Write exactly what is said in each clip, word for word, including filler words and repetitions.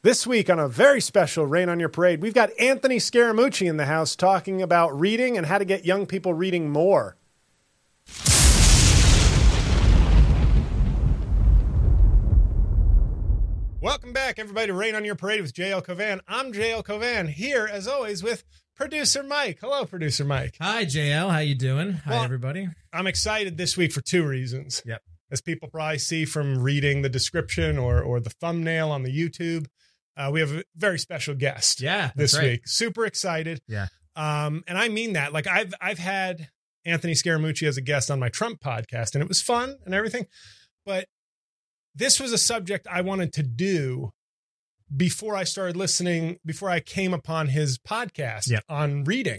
This week on a very special Rain on Your Parade, we've got Anthony Scaramucci in the house talking about reading and how to get young people reading more. Welcome back, everybody, to Rain on Your Parade with J L Covan. I'm J L Covan, here, as always, with producer Mike. Hello, producer Mike. Hi, J L. How you doing? Well, Hi, everybody. I'm excited this week for two reasons. Yep. As people probably see from reading the description or, or the thumbnail on the YouTube, uh, we have a very special guest Yeah, this that's right. week. Super excited. Yeah. Um, and I mean that. Like, I've I've had Anthony Scaramucci as a guest on my Trump podcast, and it was fun and everything. But this was a subject I wanted to do before I started listening, before I came upon his podcast Yep. on reading.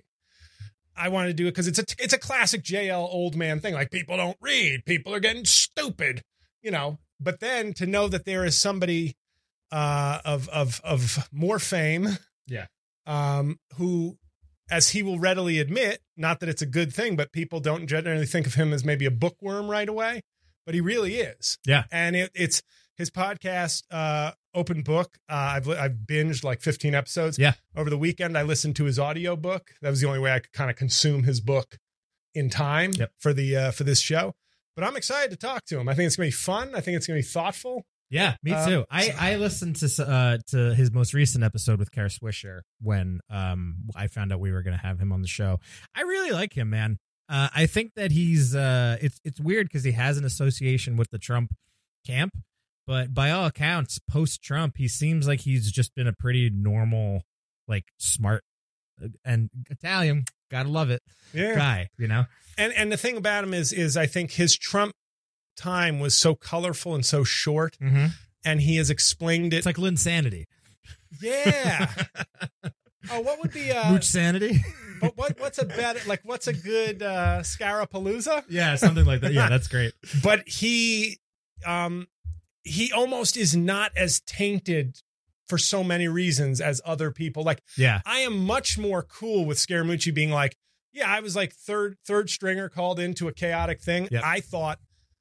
I wanted to do it because it's a it's a classic J L old man thing. Like, people don't read, people are getting stupid, you know. But then to know that there is somebody uh, of of of more fame, Yeah. um, who, as he will readily admit, not that it's a good thing, but people don't generally think of him as maybe a bookworm right away, but he really is. Yeah. And it, it's his podcast, uh, Open Book. Uh, I've I've binged like fifteen episodes. Yeah. Over the weekend, I listened to his audio book. That was the only way I could kind of consume his book in time Yep. for the uh, for this show. But I'm excited to talk to him. I think it's gonna be fun. I think it's gonna be thoughtful. Yeah, me Uh, too. I, so- I listened to uh, to his most recent episode with Kara Swisher when um I found out we were going to have him on the show. I really like him, man. Uh, I think that he's uh it's it's weird because he has an association with the Trump camp, but by all accounts, post Trump, he seems like he's just been a pretty normal, like smart and Italian. Gotta love it, Yeah. guy. You know. And and the thing about him is is I think his Trump time was so colorful and so short, Mm-hmm. and he has explained it. It's like Linsanity. Yeah. Oh, what would be uh Mooch sanity. but what what's a better, like, what's a good uh Scarapalooza? Yeah, something like that. Yeah, that's great. But he um he almost is not as tainted for so many reasons as other people. Like, Yeah. I am much more cool with Scaramucci being like, yeah, I was like third third stringer called into a chaotic thing. Yep. I thought,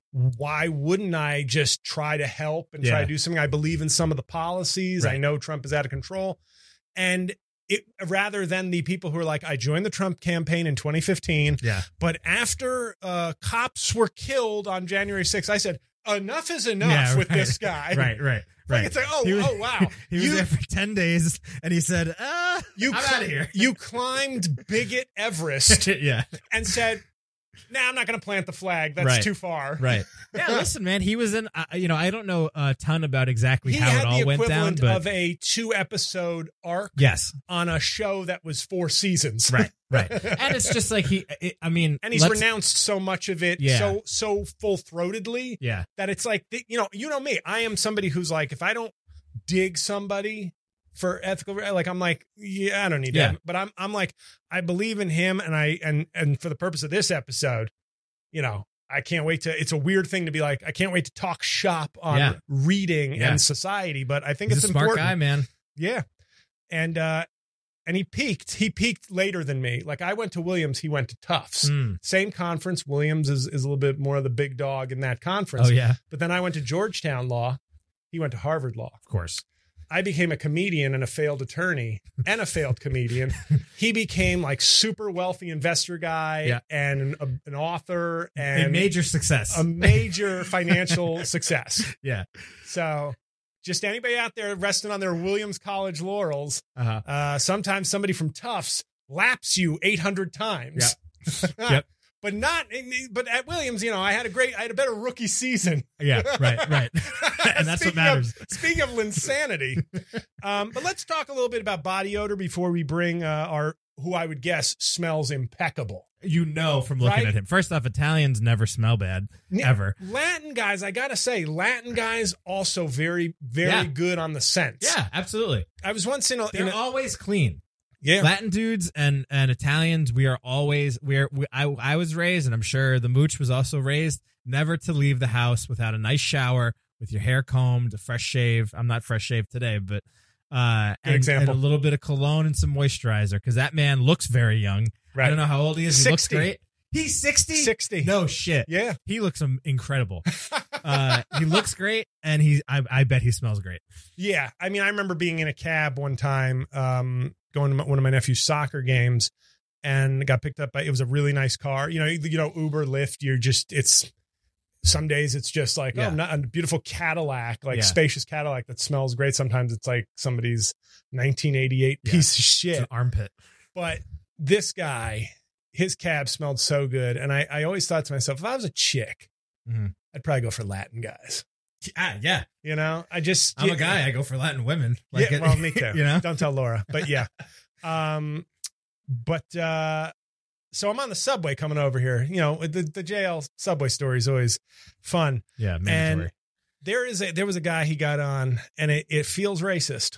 why wouldn't I just try to help and try Yeah. to do something? I believe in some of the policies. I Right. know Trump is out of control. And it, rather than the people who are like, I joined the Trump campaign in twenty fifteen, Yeah. but after uh, cops were killed on January sixth, I said, enough is enough Yeah, with right. this guy. Right, right, Like, right. it's like, oh, He was- oh, wow. He was You- there for ten days and he said, uh, You I'm cl- out of here. You climbed Bigot Everest yeah, and said, nah, I'm not going to plant the flag. That's Right. too far. right. Yeah, listen, man, he was in, uh, you know, I don't know a ton about exactly He how had it all the went down, equivalent but of a two episode arc yes, on a show that was four seasons. right, right. And it's just like he, it, I mean, And he's let's- renounced so much of it Yeah. so so full throatedly Yeah, that it's like, you know, you know me. I am somebody who's like, if I don't dig somebody for ethical, like, I'm like, yeah, I don't need Yeah. that. But I'm I'm like, I believe in him, and I and and for the purpose of this episode, you know, I can't wait to. It's a weird thing to be like, I can't wait to talk shop on Yeah. reading Yeah. and society, but I think he's it's a smart important. guy, man. Yeah. And uh and he peaked. He peaked later than me. Like, I went to Williams, he went to Tufts. Mm. Same conference. Williams is, is a little bit more of the big dog in that conference. Oh yeah, But then I went to Georgetown Law. He went to Harvard Law. of course. I became a comedian and a failed attorney and a failed comedian. He became like super wealthy investor guy Yeah. and an, an author A and major success. a major financial success. yeah. So just anybody out there resting on their Williams College laurels, Uh-huh. uh, sometimes somebody from Tufts laps you eight hundred times. Yep. But not, but at Williams, you know, I had a great, I had a better rookie season. Yeah. Right. Right. And that's what Speaking matters. Of, speaking of Linsanity, um, but let's talk a little bit about body odor before we bring uh, our, who I would guess smells impeccable. You know from looking Right? at him. First off, Italians never smell bad ever. Latin guys, I gotta say, Latin guys also very, very Yeah. good on the scents. Yeah, absolutely. I was once in a, in They're a always clean. yeah. Latin dudes and, and Italians, we are always we're we, I I was raised, and I'm sure the mooch was also raised, never to leave the house without a nice shower, with your hair combed, a fresh shave. I'm not fresh shaved today, but uh, Good and, example. and a little bit of cologne and some moisturizer, because that man looks very young. Right. I don't know how old he is. He looks sixty. great. He's sixty. sixty. No shit. Yeah. He looks um, incredible. Uh, he looks great, and he I, I bet he smells great. Yeah, I mean, I remember being in a cab one time, um, going to my, one of my nephew's soccer games, and got picked up by. It was a really nice car. You know, you, you know, Uber, Lyft. You're just it's. Some days it's just like Yeah. oh, not a beautiful Cadillac, like Yeah. spacious Cadillac that smells great. Sometimes it's like somebody's nineteen eighty-eight Yeah. piece of It's shit. an armpit. But this guy, his cab smelled so good, and I, I always thought to myself, if I was a chick, Mhm. I'd probably go for Latin guys. Ah, yeah. You know, I just I'm a guy. I go for Latin women. yeah, it- well, me too. You know, Don't tell Laura, but yeah. Um, but uh, so I'm on the subway coming over here. You know, the the J L subway story is always fun. yeah, mandatory. There is a there was a guy he got on, and it, it feels racist.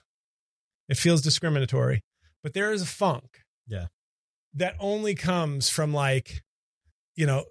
It feels discriminatory, but there is a funk. Yeah. That only comes from like, you know,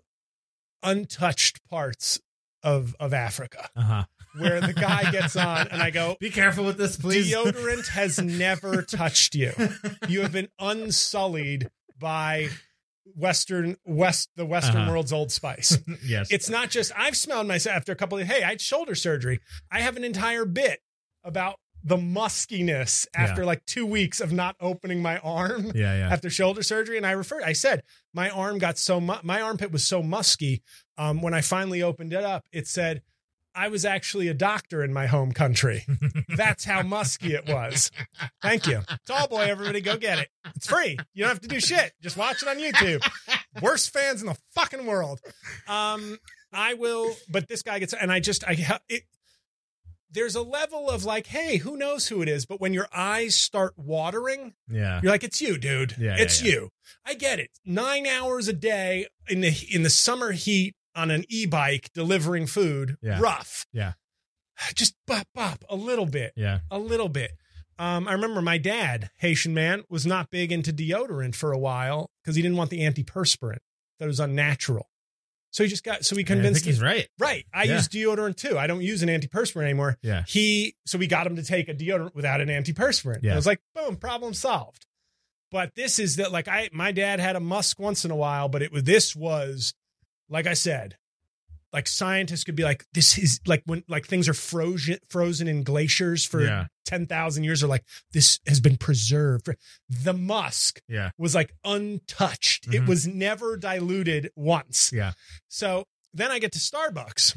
untouched parts of of Africa, Uh huh. where the guy gets on, and I go, Be careful with this, please. deodorant has never touched you. You have been unsullied by Western West, the Western Uh-huh. world's Old Spice. Yes. It's not just I've smelled myself after a couple of hey, I had shoulder surgery. I have an entire bit about the muskiness after Yeah. like two weeks of not opening my arm yeah, yeah. after shoulder surgery. And I referred, I said my arm got so mu- my armpit was so musky. Um, when I finally opened it up, it said I was actually a doctor in my home country. That's how musky it was. Thank you. Tall boy, everybody go get it. It's free. You don't have to do shit. Just watch it on YouTube. Worst fans in the fucking world. Um, I will, but this guy gets, and I just, I, ha- it, there's a level of like, hey, who knows who it is? But when your eyes start watering, Yeah. you're like, it's you, dude. Yeah, it's yeah, yeah. you. I get it. Nine hours a day in the in the summer heat on an e-bike delivering food. Yeah. Rough. Yeah. Just bop bop a little bit. Yeah. A little bit. Um, I remember my dad, Haitian man, was not big into deodorant for a while because he didn't want the antiperspirant. That was unnatural. So he just got so he I convinced think he's right. right. I Yeah. use deodorant too. I don't use an antiperspirant anymore. Yeah. He so we got him to take a deodorant without an antiperspirant. Yeah. I was like, boom, problem solved. But this is that like I my dad had a musk once in a while, but it was this was like I said, like scientists could be like, this is like when like things are frozen frozen in glaciers for Yeah. ten thousand years, are like this has been preserved. The musk Yeah. was like untouched. It Mhm. was never diluted once. Yeah. So then I get to Starbucks.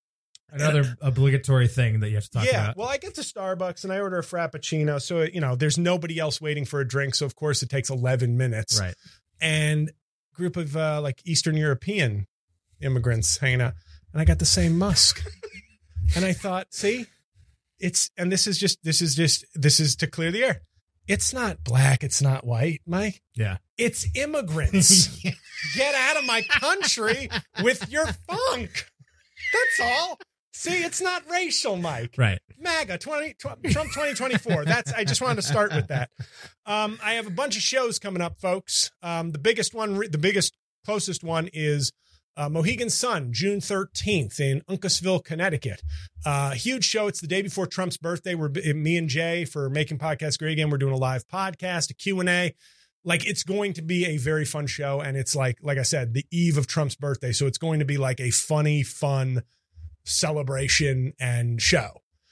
Another obligatory thing that you have to talk yeah, about. well, I get to Starbucks and I order a Frappuccino. So, you know, there's nobody else waiting for a drink. So, of course, it takes eleven minutes. Right. And group of uh, like Eastern European immigrants hanging out. And I got the same musk. And I thought, see, it's, and this is just, this is just, this is to clear the air. It's not black. It's not white, Mike. Yeah. It's immigrants. Get out of my country with your funk. That's all. See, it's not racial, Mike. Right. MAGA twenty, Trump twenty twenty-four. That's I just wanted to start with that. Um, I have a bunch of shows coming up, folks. Um, the biggest one, the biggest, closest one is uh, Mohegan Sun, June thirteenth in Uncasville, Connecticut. Uh, huge show. It's the day before Trump's birthday. We're me and Jay for Making Podcasts Great Again. We're doing a live podcast, a Q and A. Like it's going to be a very fun show, and it's like, like I said, the eve of Trump's birthday, so it's going to be like a funny, fun celebration and show.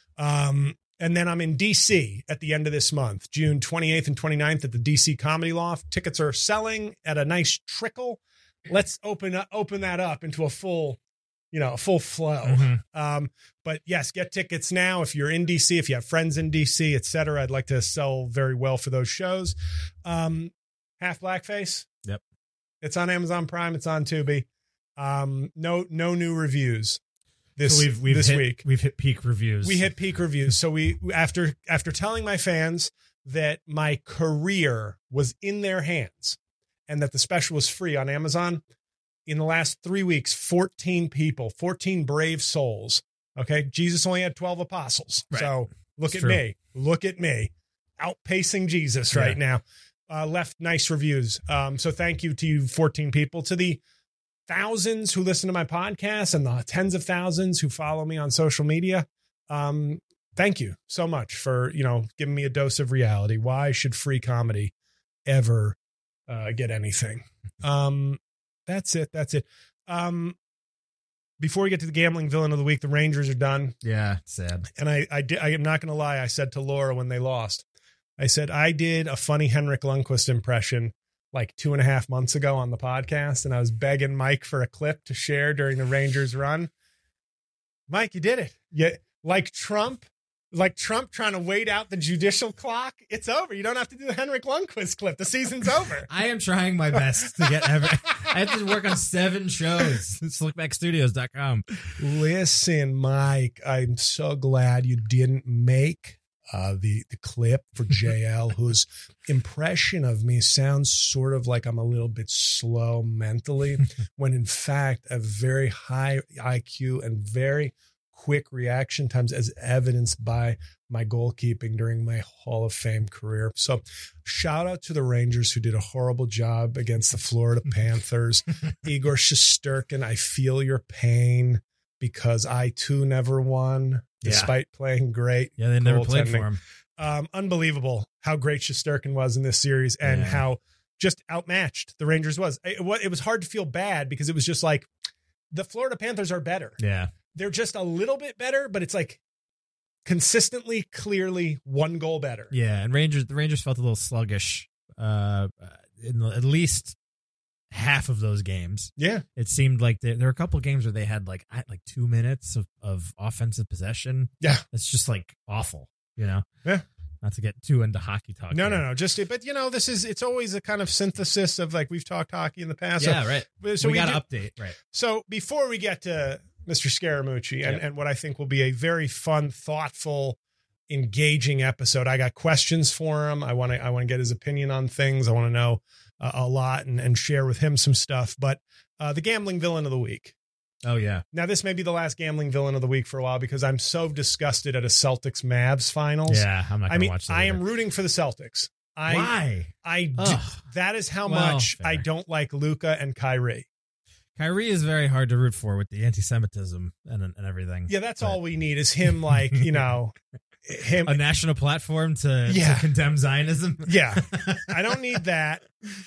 Um, and then I'm in D C at the end of this month, June twenty-eighth and twenty-ninth at the D C Comedy Loft. Tickets are selling at a nice trickle. Let's open up, open that up into a full, you know, a full flow. Mhm. Um, but yes, get tickets now. If you're in D C, if you have friends in D C, et cetera, I'd like to sell very well for those shows. Um, Half Blackface. Yep. It's on Amazon Prime. It's on Tubi. Um, no, no new reviews this, So we've, we've this hit, week. We've hit peak reviews. We hit peak reviews. So we, after, after telling my fans that my career was in their hands and that the special was free on Amazon, in the last three weeks, fourteen people, fourteen brave souls. Okay. Jesus only had twelve apostles. Right. So look It's at true. me. Look at me. Outpacing Jesus Yeah. right now. Uh, left nice reviews. Um, so thank you to you fourteen people. To the thousands who listen to my podcast and the tens of thousands who follow me on social media. Um, thank you so much for, you know, giving me a dose of reality. Why should free comedy ever uh, get anything? Um, that's it. That's it. Um, before we get to the gambling villain of the week, the Rangers are done. Yeah, sad. And I, I, did, I am not going to lie. I said to Laura when they lost, I said, I did a funny Henrik Lundqvist impression like two and a half months ago on the podcast. And I was begging Mike for a clip to share during the Rangers run. Mike, you did it. Yeah. Like Trump, like Trump trying to wait out the judicial clock. It's over. You don't have to do the Henrik Lundqvist clip. The season's over. I am trying my best to get every. I have to work on seven shows. slick back studios dot com. Listen, Mike, I'm so glad you didn't make uh, the, the clip for J L, whose impression of me sounds sort of like I'm a little bit slow mentally, when in fact, a very high I Q and very quick reaction times, as evidenced by my goalkeeping during my Hall of Fame career. So shout out to the Rangers, who did a horrible job against the Florida Panthers. Igor Shesterkin, I feel your pain, because I too never won, despite yeah. playing great. Yeah, they never played for him. Um, unbelievable how great Shesterkin was in this series, and yeah. how just outmatched the Rangers was. It, it was hard to feel bad, because it was just like, the Florida Panthers are better. Yeah. They're just a little bit better, but it's like consistently, clearly one goal better. Yeah, and Rangers, the Rangers felt a little sluggish uh, in the, at least half of those games. Yeah, it seemed like they, there were a couple games where they had like like two minutes of, of offensive possession. Yeah, it's just like awful, you know. Yeah. Not to get too into hockey talk. No, here. no, no. Just, but you know, this is, it's always a kind of synthesis of like, we've talked hockey in the past. Yeah, so, right. So we, we got to do, update, right. So before we get to Mister Scaramucci and, yep. and what I think will be a very fun, thoughtful, engaging episode, I got questions for him. I want to, I want to get his opinion on things. I want to know uh, a lot and, and share with him some stuff, but uh, the gambling villain of the week. Oh, yeah. Now, this may be the last gambling villain of the week for a while, because I'm so disgusted at a Celtics Mavs finals. Yeah, I'm not going to I mean, watch that I either. am rooting for the Celtics. I, Why? I do, that is how Well, much fair. I don't like Luka and Kyrie. Kyrie is very hard to root for with the anti-Semitism and and everything. Yeah, that's But- all we need is him, like, you know, him. a national platform to, Yeah. to condemn Zionism. Yeah, I don't need that.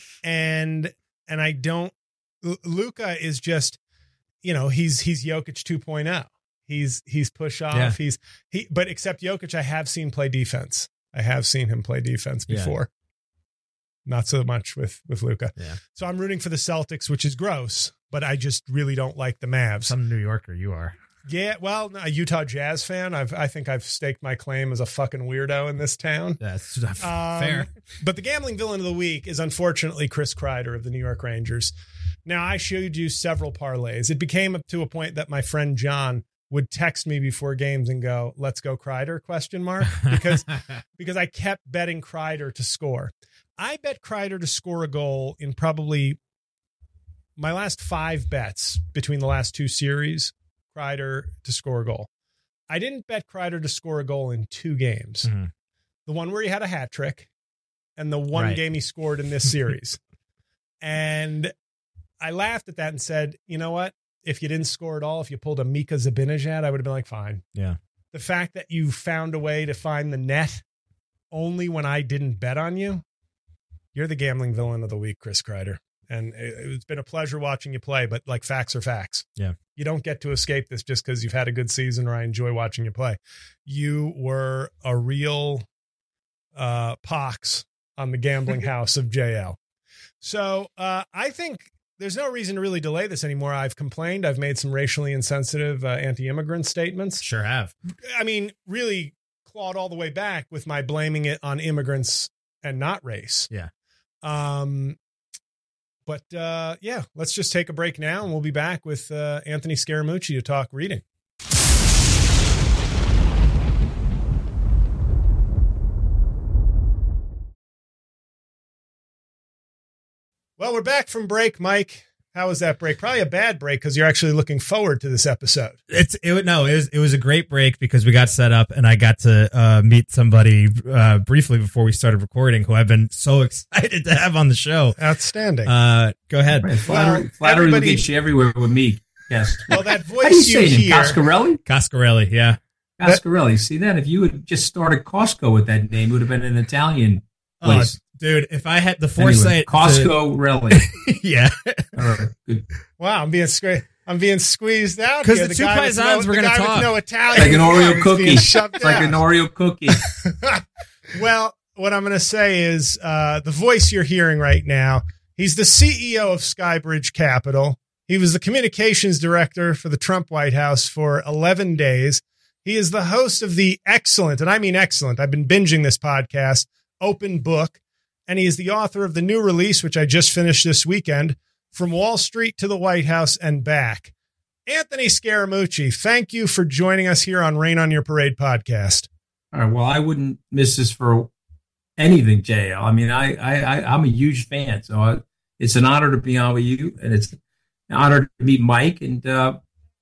And, and I don't, L- Luka is just, you know, he's, he's Jokic two point oh. He's, he's push off. Yeah. He's, he, but except Jokic, I have seen play defense. I have seen him play defense Yeah. before. Not so much with, with Luka. Yeah. So I'm rooting for the Celtics, which is gross, but I just really don't like the Mavs. Some New Yorker you are. Yeah, well, a Utah Jazz fan. I've, I think I've staked my claim as a fucking weirdo in this town. That's Um, fair. But the gambling villain of the week is unfortunately Chris Kreider of the New York Rangers. Now, I showed you several parlays. It became up to a point that my friend John would text me before games and go, "Let's go Kreider?" question mark, because because I kept betting Kreider to score. I bet Kreider to score a goal in probably my last five bets between the last two series. Kreider to score a goal. I didn't bet Kreider to score a goal in two games. Mm-hmm. The one where he had a hat trick and the one Right. game he scored in this series. And I laughed at that and said, you know what? If you didn't score at all, if you pulled a Mika Zibanejad, I would have been like, fine. Yeah. The fact that you found a way to find the net only when I didn't bet on you, you're the gambling villain of the week, Chris Kreider. And it, it's been a pleasure watching you play, but like facts are facts. Yeah. You don't get to escape this just because you've had a good season or I enjoy watching you play. You were a real uh, pox on the gambling house of J L. So uh, I think there's no reason to really delay this anymore. I've complained. I've made some racially insensitive uh, anti-immigrant statements. Sure have. I mean, really clawed all the way back with my blaming it on immigrants and not race. Yeah. Um, but uh, yeah, let's just take a break now and we'll be back with uh, Anthony Scaramucci to talk reading. Well, we're back from break, Mike. How was that break? Probably a bad break because you're actually looking forward to this episode. It's it no, it was it was a great break because we got set up and I got to uh, meet somebody uh, briefly before we started recording who I've been so excited to have on the show. Outstanding. Uh, go ahead. Right, flattery, Well, flattery will everybody- get you everywhere with me. Yes. Well, that How do you voice you say it? hear. Coscarelli? Coscarelli, yeah. Coscarelli. See that? If you had just started Costco with that name, it would have been an Italian Oh, place. dude, if I had the Anyway, foresight, Costco Relli. to, yeah. All right, good. Wow, I'm being straight. I'm being squeezed out 'Cause here. the two guy with paisans no, were the gonna guy with talk. no Italian. Like an Oreo blood is being cookie. shoved It's like down. an Oreo cookie. Well, what I'm going to say is uh, the voice you're hearing right now, he's the C E O of Skybridge Capital. He was the communications director for the Trump White House for eleven days. He is the host of the excellent, and I mean excellent, I've been binging this podcast, Open Book, and he is the author of the new release, which I just finished this weekend, From Wall Street to the White House and Back. Anthony Scaramucci, thank you for joining us here on Rain on Your Parade podcast. All right. Well, I wouldn't miss this for anything, J L. I mean, I, I, I I'm a huge fan, so I, it's an honor to be on with you, and it's an honor to meet Mike. And uh,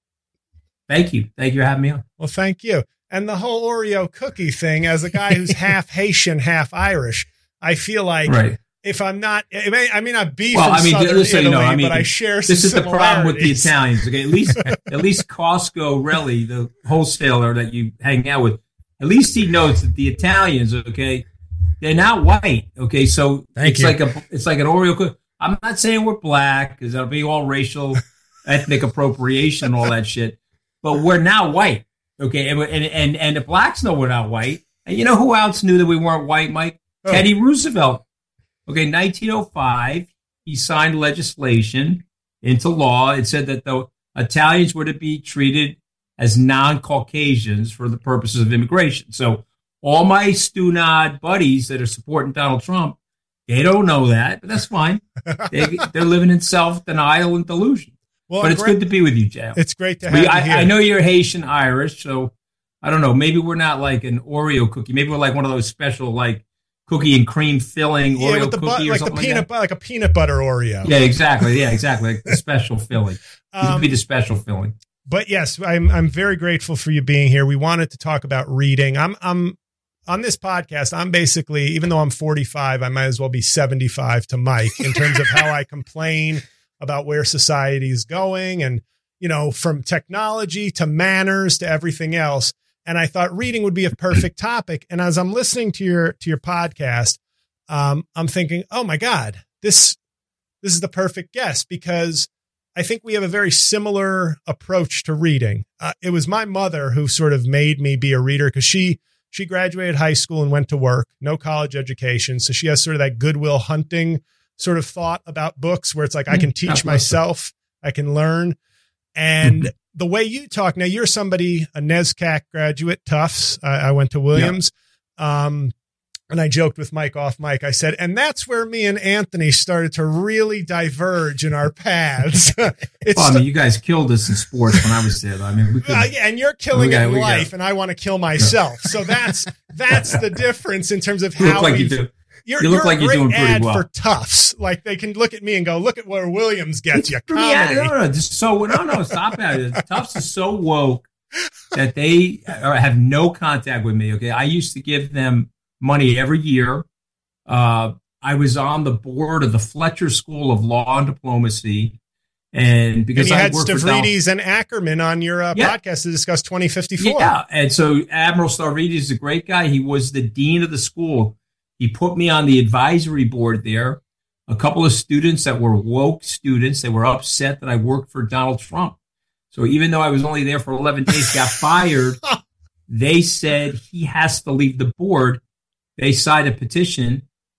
thank you, thank you for having me on. Well, thank you. And the whole Oreo cookie thing, as a guy who's half Haitian, half Irish, I feel like Right. if I'm not, I may, I may not be Well, from I mean, Southern just so you Italy, know, I mean, but I share some This is the problem with the similarities. Italians. Okay, at least at least Costco, really, the wholesaler that you hang out with, at least he knows that the Italians, okay, they're not white. Okay, so Thank it's you. like a it's like an Oreo cookie. I'm not saying we're black because that'll be all racial, ethnic appropriation, all that shit. But we're not white. Okay, and and and, and the blacks know we're not white. And you know who else knew that we weren't white, Mike? Oh. Teddy Roosevelt. Okay, nineteen oh five, he signed legislation into law. It said that the Italians were to be treated as non-Caucasians for the purposes of immigration. So all my Stunad buddies that are supporting Donald Trump, they don't know that, but that's fine. They, they're living in self-denial and delusion. Well, But it's great, good to be with you, Jay. It's great to have We, you I, here. I know you're Haitian Irish, so I don't know. Maybe we're not like an Oreo cookie. Maybe we're like one of those special like cookie and cream filling yeah, Oreo with the cookie but, or like the something like peanut, that. bu- like a peanut butter Oreo. Yeah, exactly. Yeah, exactly. Like the special filling. You Um, could be the special filling. But yes, I'm I'm very grateful for you being here. We wanted to talk about reading. I'm I'm on this podcast. I'm basically, even though I'm forty-five, I might as well be seventy-five to Mike in terms of how I complain about where society is going, and you know, from technology to manners to everything else. And I thought reading would be a perfect topic. And as I'm listening to your to your podcast, um, I'm thinking, oh my God, this this is the perfect guest, because I think we have a very similar approach to reading. Uh, it was my mother who sort of made me be a reader, because she she graduated high school and went to work, no college education. So she has sort of that Goodwill Hunting sort of thought about books, where it's like, I can teach myself, I can learn. And the way you talk now, you're somebody, a NESCAC graduate, Tufts. I, I went to Williams. Um, and I joked with Mike off mic. I said, and that's where me and Anthony started to really diverge in our paths. It's Well, I mean, you guys killed us in sports when I was there. I mean, we could. uh, yeah, and you're killing We it got- in we got- life, and I want to kill myself. So that's that's the difference in terms of You look how like you we've- do. You're, You look you're like a you're great doing pretty ad well. for Tufts. Like, they can look at me and go, look at where Williams gets you. Yeah, Comedy. no, no, just so no, no, stop that. Tufts is so woke that they are, have no contact with me. Okay, I used to give them money every year. Uh, I was on the board of the Fletcher School of Law and Diplomacy, and because And you I had worked for Donald- Stavridis and Ackerman on your uh, Yeah. podcast to discuss twenty fifty-four. Yeah, and so Admiral Stavridis is a great guy. He was the dean of the school. He put me on the advisory board there. A couple of students that were woke students, they were upset that I worked for Donald Trump. So even though I was only there for eleven days, got fired, they said he has to leave the board. They signed a petition.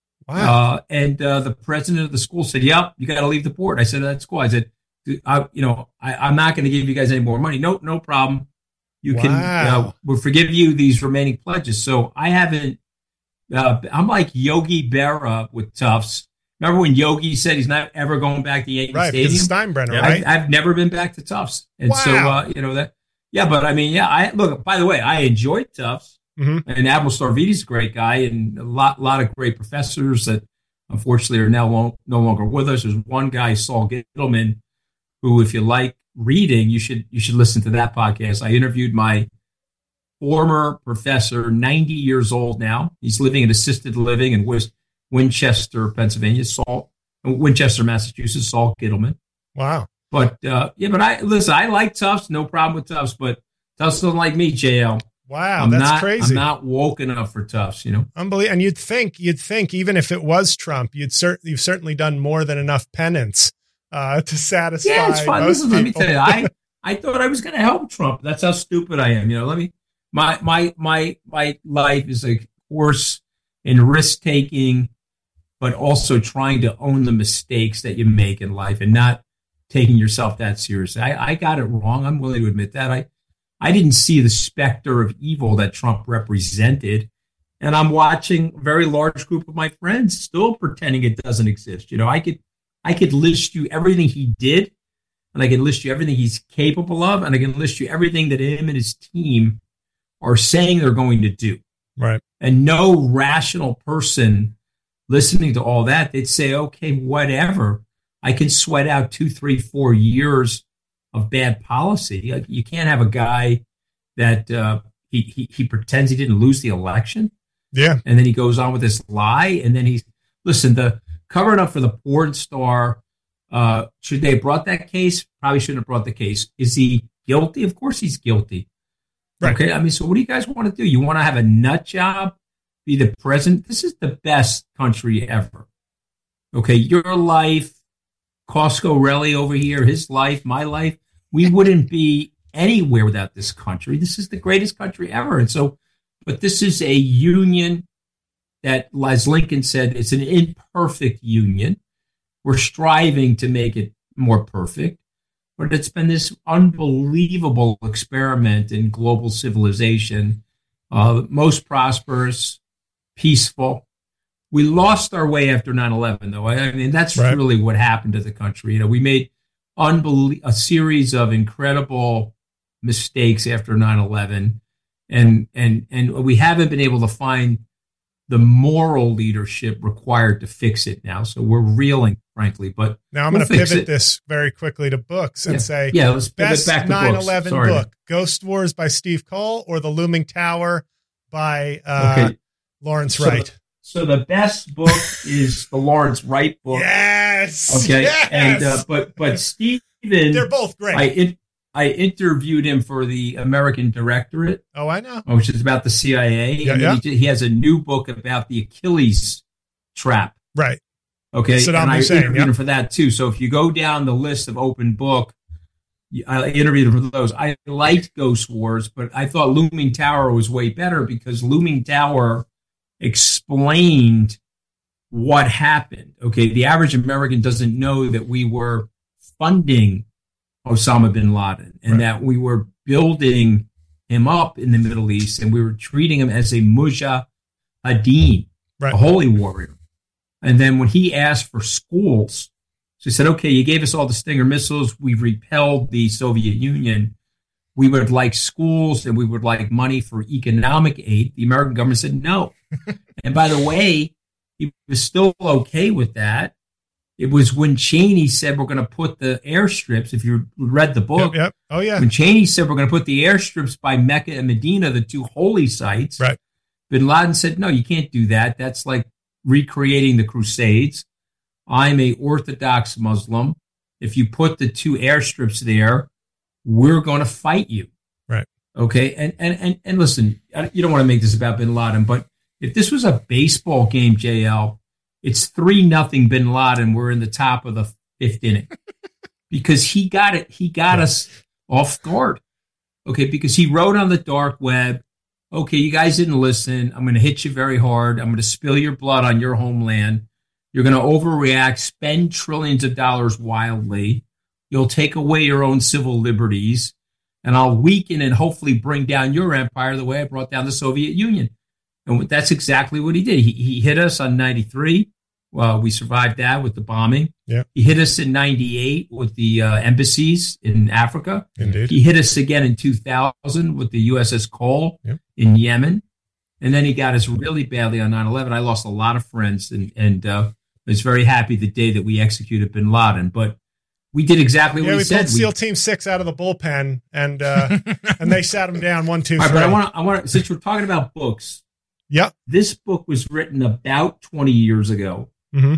Wow. Uh, and uh, the president of the school said, yep, you got to leave the board. I said, that's cool. I said, I, you know, I, I'm not going to give you guys any more money. No, no problem. You can, Wow. uh, we'll forgive you these remaining pledges. So I haven't, uh, I'm like Yogi Berra with Tufts. Remember when Yogi said he's not ever going back to Yankee right, because Stadium? of Steinbrenner, Yeah. right? I've, I've never been back to Tufts. And so, Wow. uh, you know, that, yeah, but I mean, yeah, I look, by the way, I enjoyed Tufts. Mhm. And Admiral Stavridis is a great guy, and a lot, lot of great professors that unfortunately are now lo- no longer with us. There's one guy, Saul Gittleman, who, if you like reading, you should you should listen to that podcast. I interviewed my former professor, ninety years old now. He's living in assisted living in Wis- Winchester, Pennsylvania. Saul, Winchester, Massachusetts. Saul Gittleman. Wow. But uh, yeah, but I listen. I like Tufts, no problem with Tufts, but Tufts doesn't like me, J L. Wow. I'm that's not, crazy. I'm not woke enough for Tufts, you know. Unbelievable. And you'd think, you'd think, even if it was Trump, you'd cert- you've certainly done more than enough penance uh, to satisfy Yeah, it's fine. most Listen, people. let me tell you, I, I thought I was going to help Trump. That's how stupid I am. You know, let me, my, my, my, my life is a course in risk taking, but also trying to own the mistakes that you make in life and not taking yourself that seriously. I, I got it wrong. I'm willing to admit that. I, I didn't see the specter of evil that Trump represented. And I'm watching a very large group of my friends still pretending it doesn't exist. You know, I could, I could list you everything he did, and I can list you everything he's capable of, and I can list you everything that him and his team are saying they're going to do. Right. And no rational person listening to all that, they'd say, okay, whatever. I can sweat out two, three, four years of bad policy. You can't have a guy that uh, he, he he pretends he didn't lose the election. Yeah. And then he goes on with this lie. And then he's, listen, the covering up for the porn star, uh, should they have brought that case? Probably shouldn't have brought the case. Is he guilty? Of course he's guilty. Right. Okay. I mean, so what do you guys want to do? You want to have a nut job, be the president? This is the best country ever. Okay. Your life, Costco Relly over here, his life, my life, we wouldn't be anywhere without this country. This is the greatest country ever. And so, but this is a union that, as Lincoln said, it's an imperfect union. We're striving to make it more perfect, but it's been this unbelievable experiment in global civilization, uh, most prosperous, peaceful. We lost our way after nine eleven, though. I mean, that's right. Really what happened to the country. You know, we made unbelie- a series of incredible mistakes after nine eleven, and and and we haven't been able to find the moral leadership required to fix it now. So we're reeling, frankly. But now I'm we'll going to pivot it. this very quickly to books and yeah. say, yeah, let's pivot best back to nine eleven Sorry. book, Ghost Wars by Steve Cole or The Looming Tower by uh, okay. Lawrence so, Wright? So the best book is the Lawrence Wright book. Yes. Okay. Yes! And uh, but but Stephen, they're both great. I in, I interviewed him for the American Directorate. Oh, I know. Which is about the C I A. Yeah, and yeah. He, he has a new book about the Achilles trap. Right. Okay. Saddam and I Hussein, interviewed yep. him for that too. So if you go down the list of open book, I interviewed him for those. I liked Ghost Wars, but I thought Looming Tower was way better because Looming Tower explained what happened. Okay. The average American doesn't know that we were funding Osama bin Laden and right. that we were building him up in the Middle East and we were treating him as a mujahideen, right. a holy warrior. And then when he asked for schools, so he said, okay, you gave us all the Stinger missiles. We've repelled the Soviet Union. We would like schools and we would like money for economic aid. The American government said no. And by the way, he was still okay with that. It was when Cheney said we're going to put the airstrips, if you read the book. Yep, yep. Oh, yeah. When Cheney said we're going to put the airstrips by Mecca and Medina, the two holy sites, right. bin Laden said, no, you can't do that. That's like recreating the Crusades. I'm a Orthodox Muslim. If you put the two airstrips there, we're going to fight you. Right. Okay. And, and, and, and listen, you don't want to make this about bin Laden, but if this was a baseball game, J L, it's three nothing bin Laden. We're in the top of the fifth inning because he got it. He got yeah. us off guard. Okay. Because he wrote on the dark web, okay, you guys didn't listen. I'm going to hit you very hard. I'm going to spill your blood on your homeland. You're going to overreact, spend trillions of dollars wildly. You'll take away your own civil liberties, and I'll weaken and hopefully bring down your empire the way I brought down the Soviet Union. And that's exactly what he did. He, he hit us on ninety-three. Well, we survived that with the bombing. Yeah. He hit us in ninety-eight with the uh, embassies in Africa. Indeed. He hit us again in two thousand with the U S S Cole yep. in Yemen. And then he got us really badly on nine eleven. I lost a lot of friends, and, and uh, I was very happy the day that we executed bin Laden. But we did exactly yeah, what he we said. pulled SEAL Team Six out of the bullpen, and uh, and they sat him down one, two, All right, three. but I want to, I want since we're talking about books. Yep. This book was written about twenty years ago. Mm-hmm.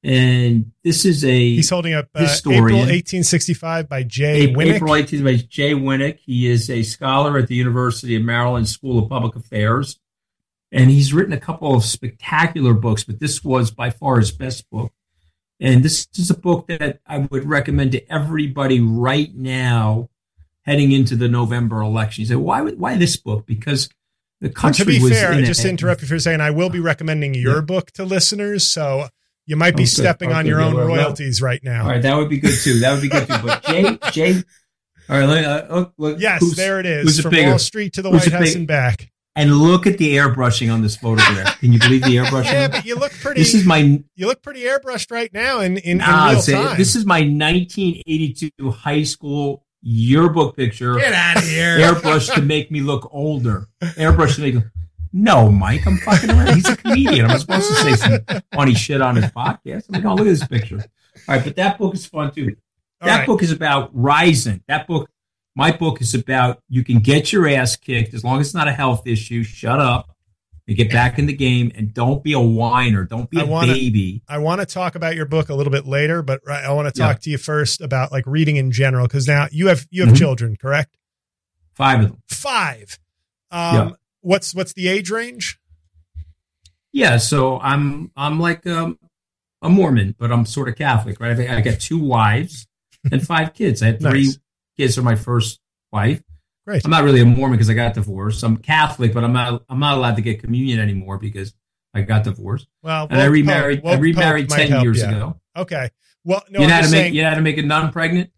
And this is a He's holding up uh, April eighteen sixty-five by Jay Winnick. April eighteenth by Jay Winnick. He is a scholar at the University of Maryland School of Public Affairs. And he's written a couple of spectacular books, but this was by far his best book. And this is a book that I would recommend to everybody right now heading into the November election. You say, why, why this book? Because the country well, to be was fair, in just a, to interrupt you for a second, I will be recommending your yeah. book to listeners. So you might be oh, stepping okay, on your yeah, own well, royalties right now. All right, that would be good too. That would be good too. But Jay, Jay, all right, let me, uh, look, look, yes, there it is. From bigger, Wall Street to the White House big, and back. And look at the airbrushing on this photograph. Can you believe the airbrushing? Yeah, but you look pretty. This is my. You look pretty airbrushed right now in in, nah, in real say, time. This is my nineteen eighty-two high school yearbook picture. Get out of here! Airbrushed to make me look older. Airbrushed to make. No, Mike, I'm fucking around. He's a comedian. I'm supposed to say some funny shit on his podcast. I'm like, oh, look at this picture. All right, but that book is fun too. All that right. book is about rising. That book. My book is about you can get your ass kicked as long as it's not a health issue. Shut up and get back in the game and don't be a whiner. Don't be a I wanna, baby. I want to talk about your book a little bit later, but I want to talk Yeah. to you first about like reading in general because now you have you have Mhm. children, correct? Five of them. Five. Um, Yeah. What's what's the age range? Yeah, so I'm I'm like um, a Mormon, but I'm sort of Catholic, right? I think I got two wives and five kids. I had three Nice. kids from my first wife. Great. I'm not really a Mormon because I got divorced. I'm Catholic, but I'm not I'm not allowed to get communion anymore because I got divorced. Well, And I woke remarried. Pope- I woke remarried Pope might ten help years you. ago. Okay. Well, no, you know I'm how to just make saying, you know how to make a nun pregnant?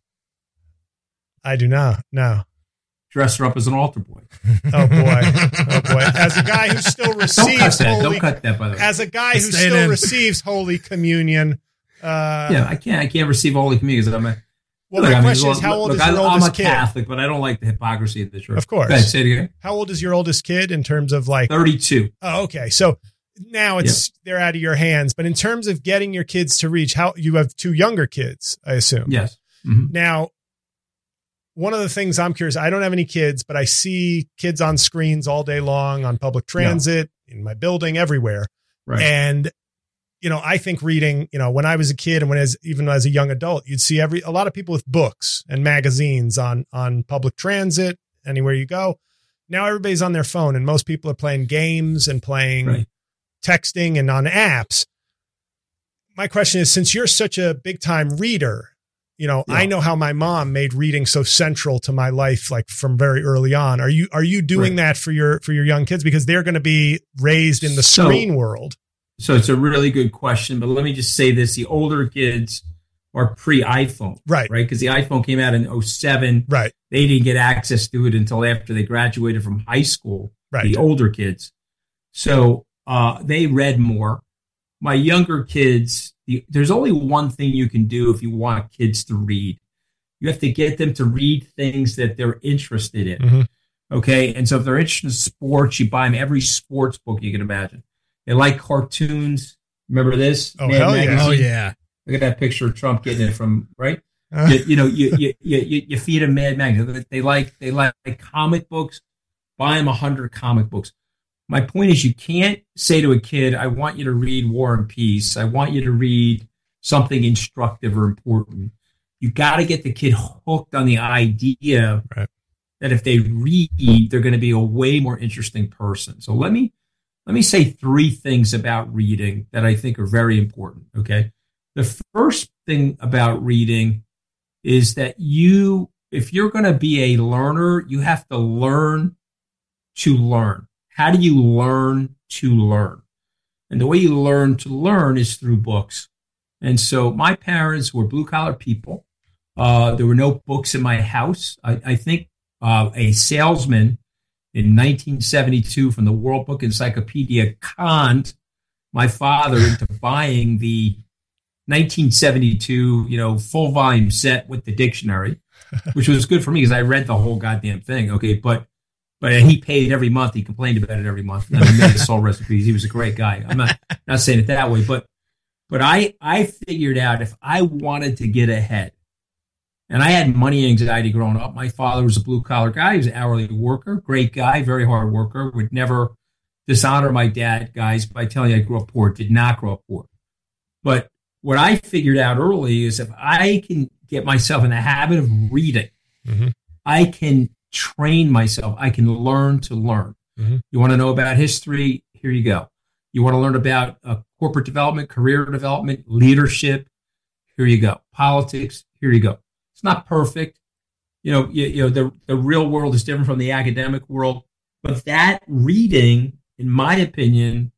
I do not. No. Dress her up as an altar boy. Oh boy. Oh boy. As a guy who still Don't cut receives that. holy, Don't cut that. By the way. as a guy who Staying still in. receives Holy Communion. Uh, yeah, I can't. I can't receive Holy Communion because I'm a. Well, look, my I mean, question look, is, how old look, is your I, oldest I'm a kid? Catholic, but I don't like the hypocrisy of the church. Of course. Go ahead, say it again. How old is your oldest kid in terms of like? Thirty-two. Oh, okay. So now it's they're out of your hands. But in terms of getting your kids to reach, how you have two younger kids, I assume. Yes. Mm-hmm. Now, one of the things I'm curious, I don't have any kids, but I see kids on screens all day long on public transit, in my building, everywhere. Right. And, you know, I think reading, you know, when I was a kid and when as even as a young adult, you'd see every a lot of people with books and magazines on on public transit, anywhere you go. Now everybody's on their phone and most people are playing games and playing Right. texting and on apps. My question is, since you're such a big time reader, you know, Yeah. I know how my mom made reading so central to my life, like from very early on. Are you, are you doing Right. that for your, for your young kids? Because they're going to be raised in the So- screen world. So it's a really good question, but let me just say this: the older kids are pre-iPhone, Right. Right, because the iPhone came out in oh seven. Right. They didn't get access to it until after they graduated from high school. Right. The older kids, so uh, they read more. My younger kids, the, there's only one thing you can do if you want kids to read. You have to get them to read things that they're interested in. Mhm. Okay. And so if they're interested in sports, you buy them every sports book you can imagine. They like cartoons. Remember this? Oh, Mad hell yeah. Magazine? Oh yeah. Look at that picture of Trump getting it from, right? Uh, You, you know, you, you, you, you feed them Mad Magazine. They like, they like comic books. Buy them a hundred comic books. My point is, you can't say to a kid, I want you to read War and Peace. I want you to read something instructive or important. You got to get the kid hooked on the idea Right. that if they read, they're going to be a way more interesting person. So let me, let me say three things about reading that I think are very important. Okay. The first thing about reading is that you, if you're going to be a learner, you have to learn to learn. How do you learn to learn? And the way you learn to learn is through books. And so my parents were blue collar people. Uh, there were no books in my house. I, I think uh, a salesman in nineteen seventy-two from the World Book Encyclopedia conned my father into buying the nineteen seventy-two, you know, full volume set with the dictionary, which was good for me because I read the whole goddamn thing. Okay, but but he paid every month. He complained about it every month. And he made us all recipes. He was a great guy. I'm not not saying it that way, but but I I figured out if I wanted to get ahead, and I had money anxiety growing up. My father was a blue collar guy. He was an hourly worker, great guy, very hard worker. Would never dishonor my dad, guys, by telling you I grew up poor. Did not grow up poor, but what I figured out early is if I can get myself in the habit of reading, Mhm. I can train myself. I can learn to learn. Mhm. You want to know about history? Here you go. You want to learn about uh, corporate development, career development, leadership, here you go. Politics, here you go. It's not perfect. You know, you, you know, the, the real world is different from the academic world. But that reading, in my opinion,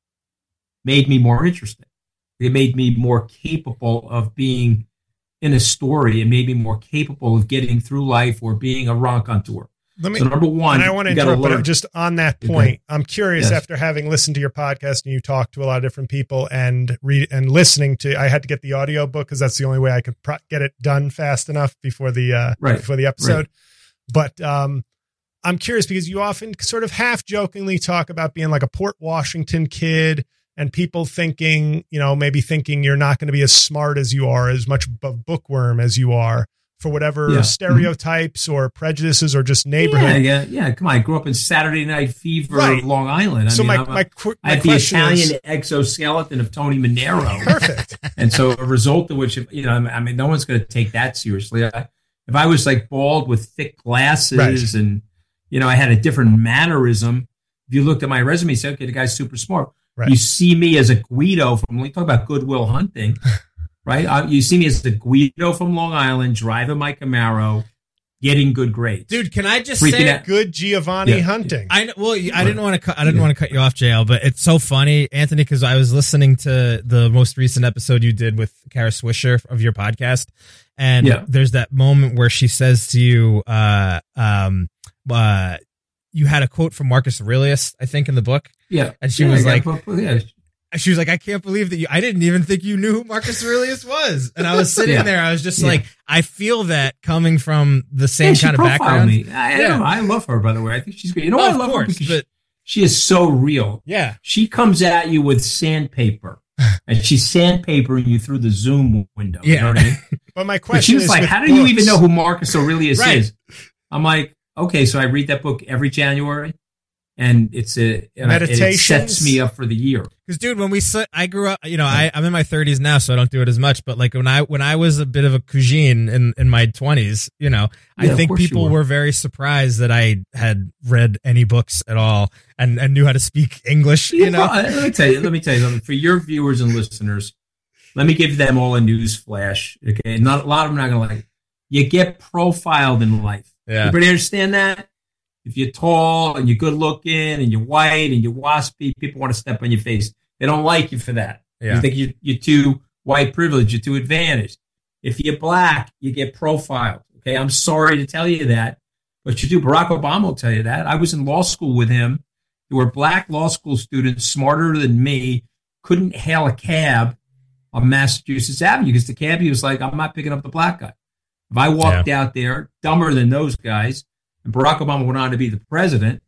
made me more interesting. It made me more capable of being in a story. It made me more capable of getting through life or being a raconteur. Let me, so number one, and I want to interrupt, but just on that point, okay. I'm curious. Yes. After having listened to your podcast and you talk to a lot of different people and read and listening to, I had to get the audio book because that's the only way I could pro- get it done fast enough before the uh, right. before the episode. Right. But um, I'm curious because you often sort of half jokingly talk about being like a Port Washington kid and people thinking, you know, maybe thinking you're not going to be as smart as you are, as much of a bookworm as you are. For whatever yeah. stereotypes mm-hmm. or prejudices or just neighborhood. Yeah, yeah, yeah. Come on, I grew up in Saturday Night Fever, right. Long Island. I so mean, my, my, my, I had my the Italian is, exoskeleton of Tony Manero. Perfect. And so a result of which, you know, I mean, no one's going to take that seriously. I, if I was like bald with thick glasses right. and, you know, I had a different mannerism, if you looked at my resume, you say, okay, the guy's super smart. Right. You see me as a Guido from, we talk about Good Will Hunting. Right, uh, you see me as the Guido from Long Island, driving my Camaro, getting good grades. Dude, can I just Freaking say out. Good Giovanni yeah. hunting? I well, I didn't want to. Cut, I didn't yeah. want to cut you off, J L, but it's so funny, Anthony, because I was listening to the most recent episode you did with Kara Swisher of your podcast, and yeah. there's that moment where she says to you, uh, um, uh, you had a quote from Marcus Aurelius, I think, in the book. Yeah, and she yeah, was like. Yeah. She was like, I can't believe that you, I didn't even think you knew who Marcus Aurelius was. And I was sitting yeah. there. I was just yeah. like, I feel that coming from the same yeah, kind of background. Me. I, yeah. I love her, by the way. I think she's great. You know well, what I love course, her? Because but, she, she is so real. Yeah. She comes at you with sandpaper. And she's sandpapering you through the Zoom window. Yeah. You know what I mean? But my question but she was is like, how do books. you even know who Marcus Aurelius right. is? I'm like, okay, so I read that book every January. And it's a and it sets me up for the year. Because, dude, when we I grew up, you know, I, I'm in my thirties now, so I don't do it as much. But like when I when I was a bit of a cousine in, in my twenties, you know, yeah, I think people were. were very surprised that I had read any books at all and, and knew how to speak English. You, you know, know, let me tell you, let me tell you something for your viewers and listeners. Let me give them all a news flash. Okay, not a lot of them are not gonna like it. You get profiled in life. Yeah, everybody understand that? If you're tall and you're good looking and you're white and you're waspy, people want to step on your face. They don't like you for that. Yeah. You think you're, you're too white privileged, you're too advantaged. If you're black, you get profiled. Okay, I'm sorry to tell you that, but you do. Barack Obama will tell you that. I was in law school with him. There were black law school students smarter than me, couldn't hail a cab on Massachusetts Avenue because the cabbie was like, I'm not picking up the black guy. If I walked yeah. out there, dumber than those guys, and Barack Obama went on to be the president,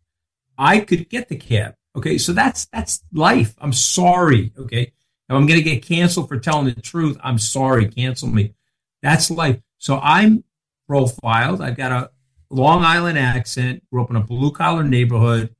I could get the cab. Okay, so that's that's life. I'm sorry. Okay, if I'm going to get canceled for telling the truth, I'm sorry. Cancel me. That's life. So I'm profiled. I've got a Long Island accent. Grew up in a blue collar neighborhood.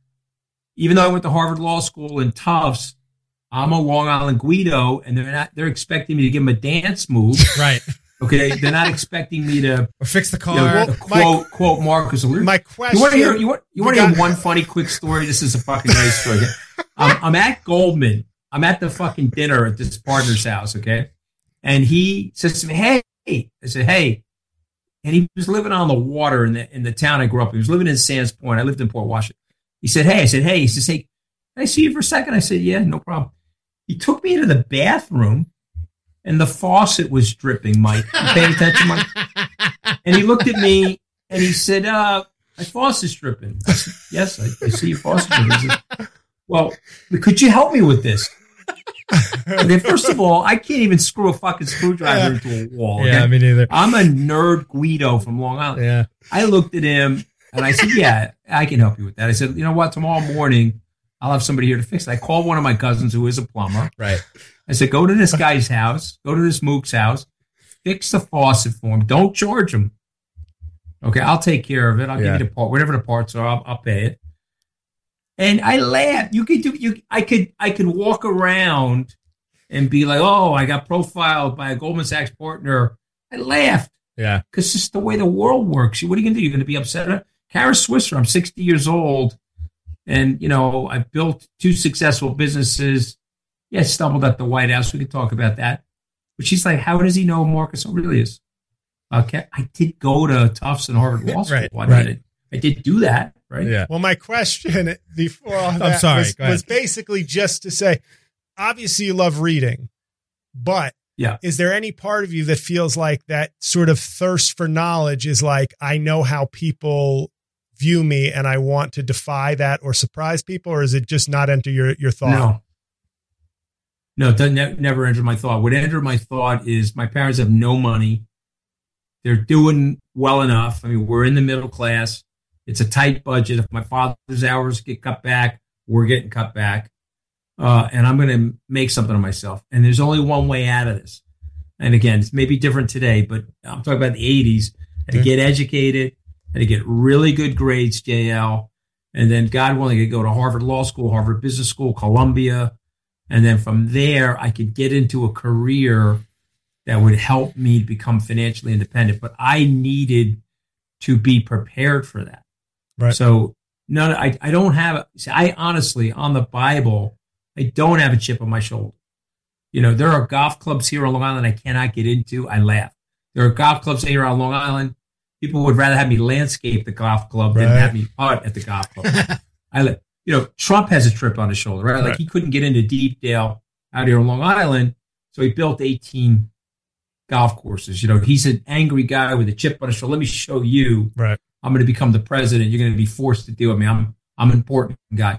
Even though I went to Harvard Law School and Tufts, I'm a Long Island Guido, and they're not. They're expecting me to give them a dance move. Right. Okay, they're not expecting me to or fix the car. You know, well, quote my, quote Marcus Aurelius. My question. You want to hear? You want, you want to hear one funny quick story? This is a fucking nice story. Okay? I'm, I'm at Goldman. I'm at the fucking dinner at this partner's house. Okay, and he says to me, "Hey," I said, "Hey," and he was living on the water in the in the town I grew up in. He was living in Sands Point. I lived in Port Washington. He said, "Hey," I said, "Hey," he says, "Hey, can I see you for a second?" I said, "Yeah, no problem." He took me into the bathroom. And the faucet was dripping, Mike. You paying attention, Mike? And he looked at me and he said, uh, my faucet's dripping. I said, yes, I, I see your faucet dripping. He said, well, could you help me with this? Okay, first of all, I can't even screw a fucking screwdriver yeah. into a wall. Okay? Yeah, me neither. I'm a nerd Guido from Long Island. Yeah. I looked at him and I said, yeah, I can help you with that. I said, you know what? Tomorrow morning, I'll have somebody here to fix it. I called one of my cousins who is a plumber. Right. I said, go to this guy's house, go to this mook's house, fix the faucet for him. Don't charge him. Okay, I'll take care of it. I'll yeah. give you the part, whatever the parts are, I'll, I'll pay it. And I laughed. You could do you. I could I could walk around and be like, oh, I got profiled by a Goldman Sachs partner. I laughed. Yeah, because it's just the way the world works. What are you gonna do? You're gonna be upset. Kara Swisher. I'm sixty years old, and you know I've built two successful businesses. Yeah, stumbled at the White House. We could talk about that. But she's like, how does he know who Marcus Aurelius? Okay, I did go to Tufts and Harvard Law School. Right, I, right. Did, I did do that, right? Yeah. Well, my question before all that I'm sorry, was, go ahead. was basically just to say, obviously you love reading, but Yeah. is there any part of you that feels like that sort of thirst for knowledge is like, I know how people view me and I want to defy that or surprise people, or is it just not enter your, your thought? No. No, it doesn't ne- never enter my thought. What entered my thought is my parents have no money. They're doing well enough. I mean, we're in the middle class. It's a tight budget. If my father's hours get cut back, we're getting cut back. Uh, and I'm going to make something of myself. And there's only one way out of this. And again, it's maybe different today, but I'm talking about the eighties. I had to get educated, I had to get really good grades, J L. And then, God willing, I could go to Harvard Law School, Harvard Business School, Columbia. And then from there, I could get into a career that would help me become financially independent. But I needed to be prepared for that. Right. So, no, I, I don't have, see, I honestly, on the Bible, I don't have a chip on my shoulder. You know, there are golf clubs here on Long Island I cannot get into. I laugh. There are golf clubs here on Long Island. People would rather have me landscape the golf club than Right. have me putt at the golf club. I, li- you know, Trump has a trip on his shoulder, right? Like Right. he couldn't get into Deepdale out here on Long Island, so he built eighteen golf courses. You know, he's an angry guy with a chip on his shoulder. Let me show you. Right. I'm going to become the president. You're going to be forced to deal with me. I'm I'm an important guy.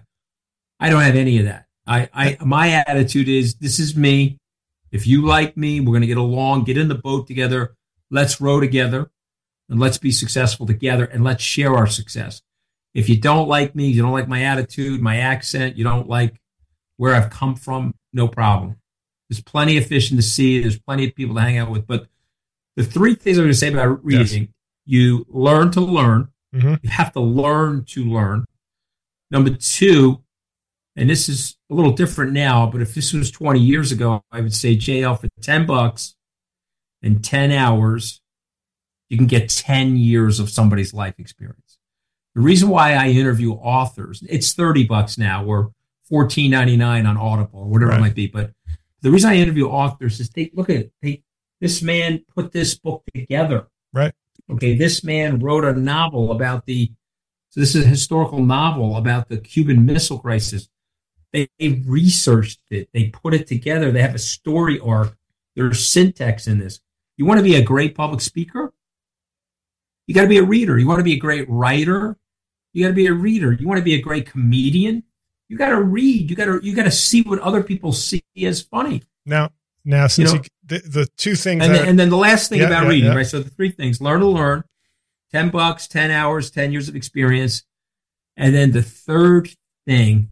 I don't have any of that. I, I my attitude is this is me. If you like me, we're going to get along. Get in the boat together. Let's row together, and let's be successful together, and let's share our success. If you don't like me, you don't like my attitude, my accent, you don't like where I've come from, no problem. There's plenty of fish in the sea. There's plenty of people to hang out with. But the three things I'm going to say about reading, yes. You learn to learn. Mm-hmm. You have to learn to learn. Number two, and this is a little different now, but if this was twenty years ago, I would say, J L, for ten bucks and ten hours, you can get ten years of somebody's life experience. The reason why I interview authors, it's thirty bucks now or fourteen ninety-nine on Audible or whatever right. it might be. But the reason I interview authors is they look at it. They, this man put this book together. Right. Okay. This man wrote a novel about the, so this is a historical novel about the Cuban Missile Crisis. They, they researched it. They put it together. They have a story arc. There's syntax in this. You want to be a great public speaker? You got to be a reader. You want to be a great writer? You got to be a reader. You want to be a great comedian? You got to read. You got to you got to see what other people see as funny. Now, now since You know, you, the the two things, And that, then, and then the last thing Yeah, about yeah, reading, yeah. right? So the three things: learn to learn, ten bucks, ten hours, ten years of experience, and then the third thing: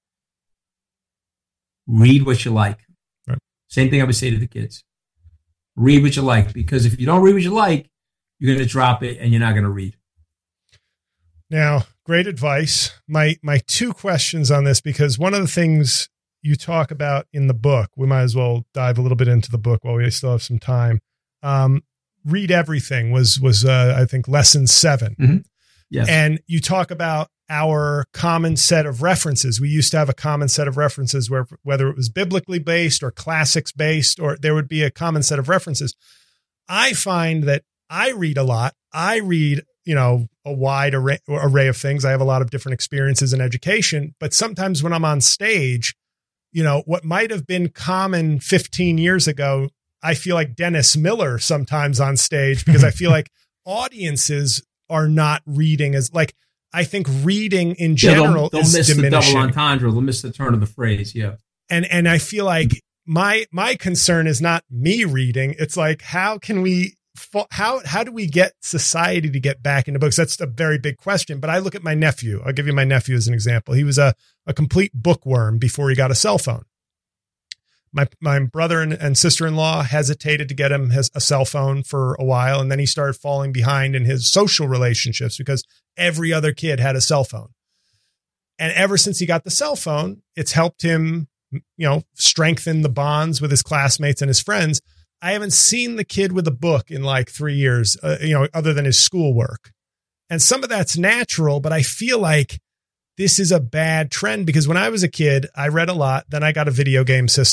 read what you like. Right. Same thing I would say to the kids: read what you like, because if you don't read what you like, you're going to drop it and you're not going to read. Now, great advice. My my two questions on this, because one of the things you talk about in the book, we might as well dive a little bit into the book while we still have some time. Um, read everything was was uh, I think lesson seven, Mm-hmm. Yes. and you talk about our common set of references. We used to have a common set of references where whether it was biblically based or classics based, or there would be a common set of references. I find that I read a lot. I read, you know, a wide array, array of things. I have a lot of different experiences in education, but sometimes when I'm on stage, you know, what might have been common fifteen years ago, I feel like Dennis Miller sometimes on stage, because I feel like audiences are not reading as like, I think reading in general yeah, they'll, they'll is miss diminishing. the double entendre. They'll miss the turn of the phrase. Yeah. And, and I feel like my, my concern is not me reading. It's like, how can we, how, how do we get society to get back into books? That's a very big question, but I look at my nephew. I'll give you my nephew as an example. He was a, a complete bookworm before he got a cell phone. My, my brother and, and sister-in-law hesitated to get him his, a cell phone for a while. And then he started falling behind in his social relationships because every other kid had a cell phone. And ever since he got the cell phone, it's helped him, you know, strengthen the bonds with his classmates and his friends. I haven't seen the kid with a book in like three years, uh, you know, other than his schoolwork. And some of that's natural, but I feel like this is a bad trend, because when I was a kid, I read a lot. Then I got a video game system,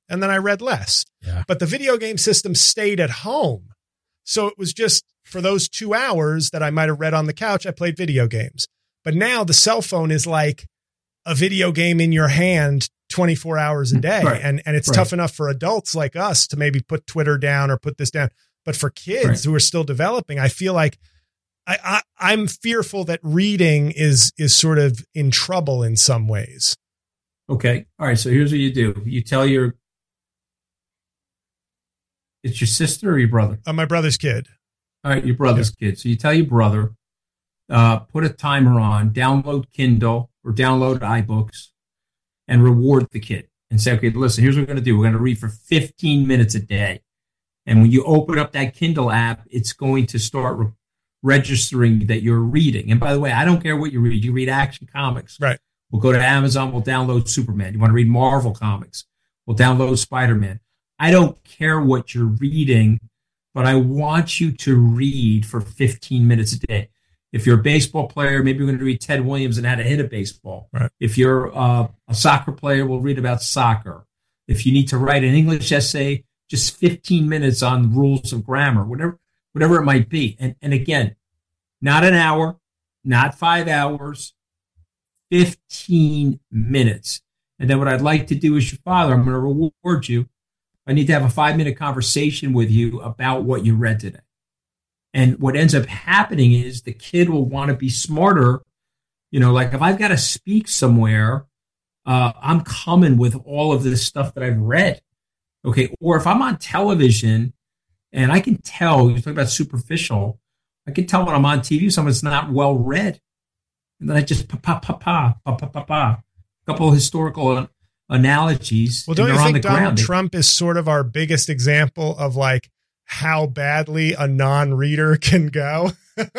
and then I read less. Yeah. But the video game system stayed at home. So it was just for those two hours that I might have read on the couch, I played video games. But now the cell phone is like a video game in your hand twenty-four hours a day. Right. And, and it's Right. tough enough for adults like us to maybe put Twitter down or put this down. But for kids Right. who are still developing, I feel like I, I, I'm fearful that reading is is sort of in trouble in some ways. Okay. All right. So here's what you do. You tell your, it's your sister or your brother? Uh, my brother's kid. All right. Your brother's kid. So you tell your brother, uh, put a timer on, download Kindle or download iBooks and reward the kid and say, okay, listen, here's what we're going to do. We're going to read for fifteen minutes a day. And when you open up that Kindle app, it's going to start re- registering that you're reading. And by the way, I don't care what you read. You read Action Comics. Right. We'll go to Amazon. We'll download Superman. You want to read Marvel Comics? We'll download Spider-Man. I don't care what you're reading, but I want you to read for fifteen minutes a day. If you're a baseball player, maybe we're going to read Ted Williams and how to hit a baseball. Right. If you're uh, a soccer player, we'll read about soccer. If you need to write an English essay, just fifteen minutes on rules of grammar, whatever, whatever it might be. And, and again, not an hour, not five hours, fifteen minutes. And then what I'd like to do as your father, I'm going to reward you. I need to have a five minute conversation with you about what you read today. And what ends up happening is the kid will want to be smarter. You know, like if I've got to speak somewhere, uh, I'm coming with all of this stuff that I've read. Okay. Or if I'm on television and I can tell, you're talking about superficial, I can tell when I'm on T V, someone's not well read. And then I just pa pa pa pa pa pa pa pa. A couple of historical analogies. Well, don't you on think the Donald ground. Trump is sort of our biggest example of like how badly a non-reader can go?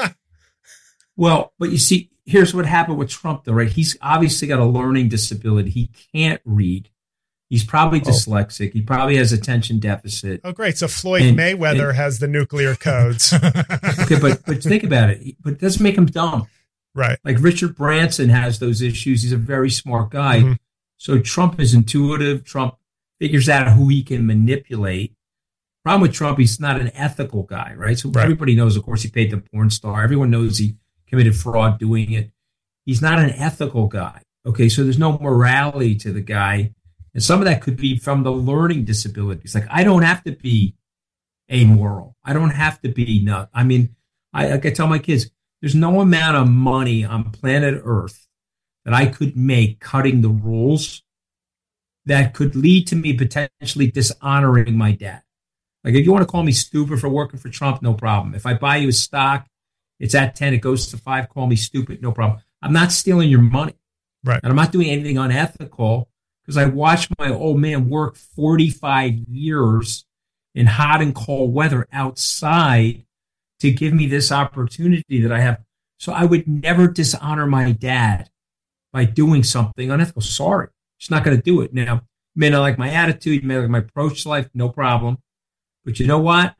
Well, but you see, here's what happened with Trump, though, right? He's obviously got a learning disability. He can't read. He's probably Oh. dyslexic. He probably has attention deficit. Oh, great. So Floyd And- Mayweather and- has the nuclear codes. Okay, but but think about it. But it doesn't make him dumb. Right. Like Richard Branson has those issues. He's a very smart guy. Mhm. So Trump is intuitive. Trump figures out who he can manipulate. Problem with Trump, he's not an ethical guy, right? So Right. everybody knows, of course, he paid the porn star. Everyone knows he committed fraud doing it. He's not an ethical guy. Okay, so there's no morality to the guy. And some of that could be from the learning disabilities. Like, I don't have to be amoral. I don't have to be nut. I mean, I, like I tell my kids, there's no amount of money on planet Earth that I could make cutting the rules that could lead to me potentially dishonoring my dad. Like, if you want to call me stupid for working for Trump, no problem. If I buy you a stock, it's at ten, it goes to five, call me stupid, no problem. I'm not stealing your money. Right. And I'm not doing anything unethical because I watched my old man work forty-five years in hot and cold weather outside to give me this opportunity that I have. So I would never dishonor my dad by doing something unethical. Sorry. Just not going to do it. Now, you may not like my attitude, you may not like my approach to life, no problem. But you know what?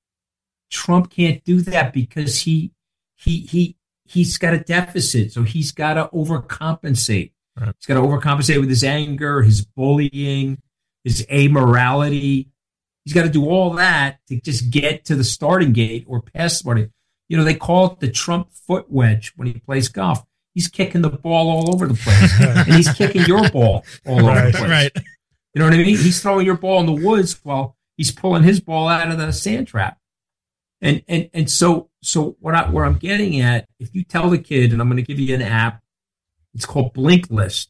Trump can't do that because he he he he's got a deficit. So he's got to overcompensate. Right. He's got to overcompensate with his anger, his bullying, his amorality. He's got to do all that to just get to the starting gate or past starting. You know, they call it the Trump foot wedge when he plays golf. He's kicking the ball all over the place. And he's kicking your ball all over Right, the place. right. You know what I mean? He's throwing your ball in the woods while he's pulling his ball out of the sand trap. And and and so so what I where I'm getting at, if you tell the kid, and I'm going to give you an app, it's called Blink List,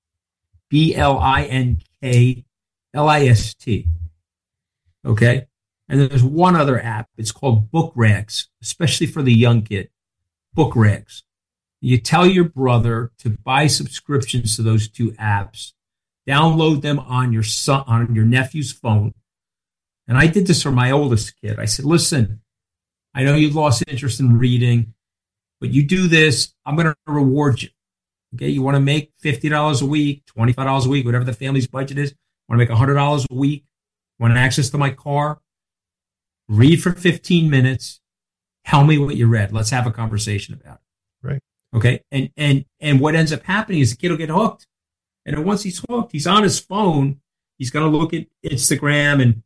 B L I N K L I S T. Okay, and there's one other app. It's called Book Rags, especially for the young kid. Book Rags. You tell your brother to buy subscriptions to those two apps, download them on your son on your nephew's phone. And I did this for my oldest kid. I said, listen, I know you've lost interest in reading, but you do this, I'm going to reward you. Okay, you want to make fifty dollars a week, twenty-five dollars a week, whatever the family's budget is. Want to make one hundred dollars a week, want access to my car, read for fifteen minutes, tell me what you read. Let's have a conversation about it. Right. Okay, and and and what ends up happening is the kid will get hooked. And then once he's hooked, he's on his phone. He's going to look at Instagram and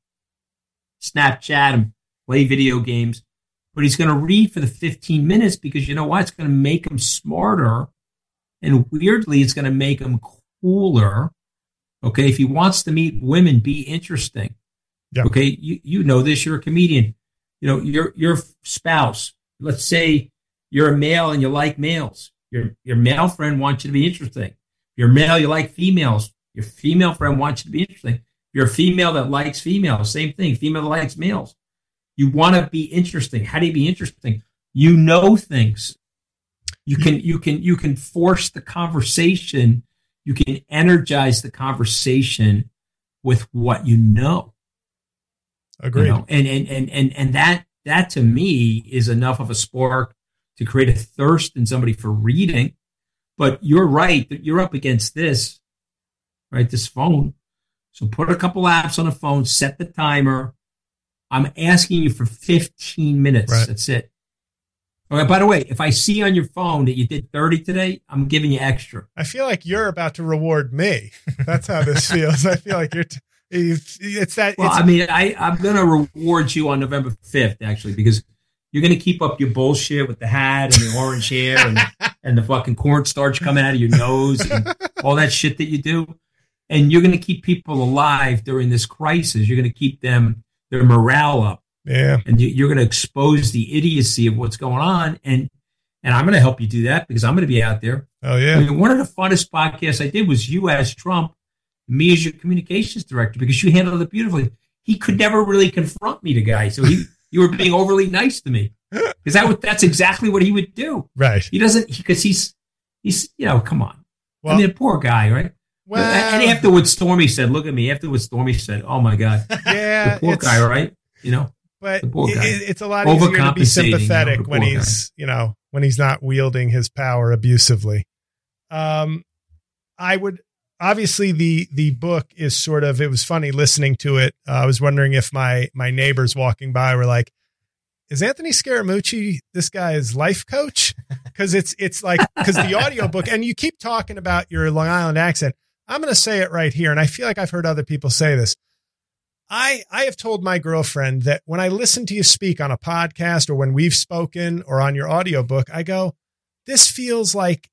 Snapchat and play video games, but he's going to read for the fifteen minutes because you know what? It's going to make him smarter. And weirdly, it's going to make him cooler. Okay. If he wants to meet women, be interesting. Yep. Okay. You, you know this, you're a comedian. You know, your, your spouse, let's say you're a male and you like males. Your, your male friend wants you to be interesting. You're male, you like females. Your female friend wants you to be interesting. You're a female that likes females. Same thing. Female that likes males. You want to be interesting. How do you be interesting? You know things. You can, you can, you can force the conversation. You can energize the conversation with what you know. Agreed. You know? And, and, and, and, and that, that to me is enough of a spark to create a thirst in somebody for reading. But you're right that you're up against this, right? This phone. So put a couple apps on the phone, set the timer. I'm asking you for fifteen minutes. Right. That's it. All right. By the way, if I see on your phone that you did thirty today, I'm giving you extra. I feel like you're about to reward me. That's how this feels. I feel like you're, t- it's, it's that. Well, it's, I mean, I, I'm going to reward you on November fifth, actually, because you're going to keep up your bullshit with the hat and the orange hair and, and the fucking cornstarch coming out of your nose and all that shit that you do. And you're going to keep people alive during this crisis. You're going to keep them, their morale up. Yeah. And you, you're going to expose the idiocy of what's going on. And, and I'm going to help you do that because I'm going to be out there. Oh, yeah. I mean, one of the funnest podcasts I did was you as Trump, me as your communications director, because you handled it beautifully. He could never really confront me, the guy. So he, you were being overly nice to me because that would, that's exactly what he would do. Right. He doesn't, because he's, he's, you know, come on. Well, I mean, a poor guy, right? Well, and after what Stormy said, look at me. After what Stormy said, oh my God. Yeah. The poor guy, right? You know, but the poor guy. It, it's a lot easier to be sympathetic you know, when he's, guy. you know, when he's not wielding his power abusively. Um, I would, obviously the, the book is sort of, it was funny listening to it. Uh, I was wondering if my, my neighbors walking by were like, is Anthony Scaramucci this guy's life coach? Cause it's, it's like, cause the audiobook, and you keep talking about your Long Island accent. I'm going to say it right here. And I feel like I've heard other people say this. I, I have told my girlfriend that when I listen to you speak on a podcast or when we've spoken or on your audiobook, I go, this feels like,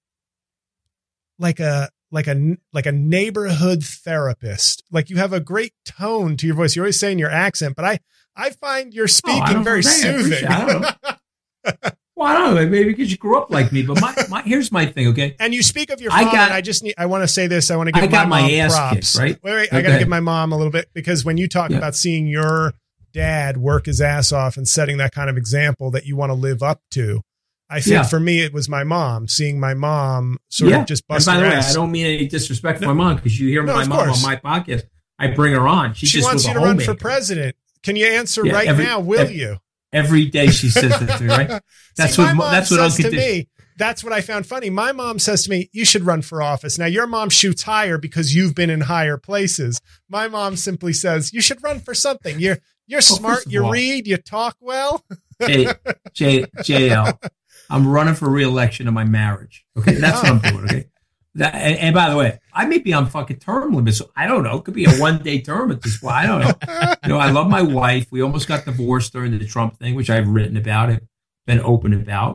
like a, like a, like a neighborhood therapist. Like you have a great tone to your voice. You're always saying your accent, but I, I find your speaking oh, very soothing. I don't know. Well, I don't know. Maybe because you grew up like me, but my, my here's my thing. Okay. And you speak of your father. I, got, I just need, I want to say this. I want to give I my got mom my ass props. Kicked, right? Wait, wait. Okay. I got to give my mom a little bit because when you talk yeah. about seeing your dad work his ass off and setting that kind of example that you want to live up to, I think yeah. for me, it was my mom, seeing my mom sort yeah. of just bust and by her the way, ass. I don't mean any disrespect no. for my mom because you hear no, my mom course. on my podcast. I bring her on. She, she just wants was you a to run homemaker. for president. Can you answer yeah, right every, now? Will every, you? Every day she says that to me, right? That's See, what my mom that's what says to unconditional. me. That's what I found funny. My mom says to me, you should run for office. Now, your mom shoots higher because you've been in higher places. My mom simply says, you should run for something. You're you're well, smart. You all, read. You talk well. J, J, J L, I'm running for re-election in my marriage. Okay, that's what I'm doing. Okay. That, and, and by the way, I may be on fucking term limit, so I don't know. It could be a one-day term at this point. I don't know. You know, I love my wife. We almost got divorced during the Trump thing, which I've written about and been open about.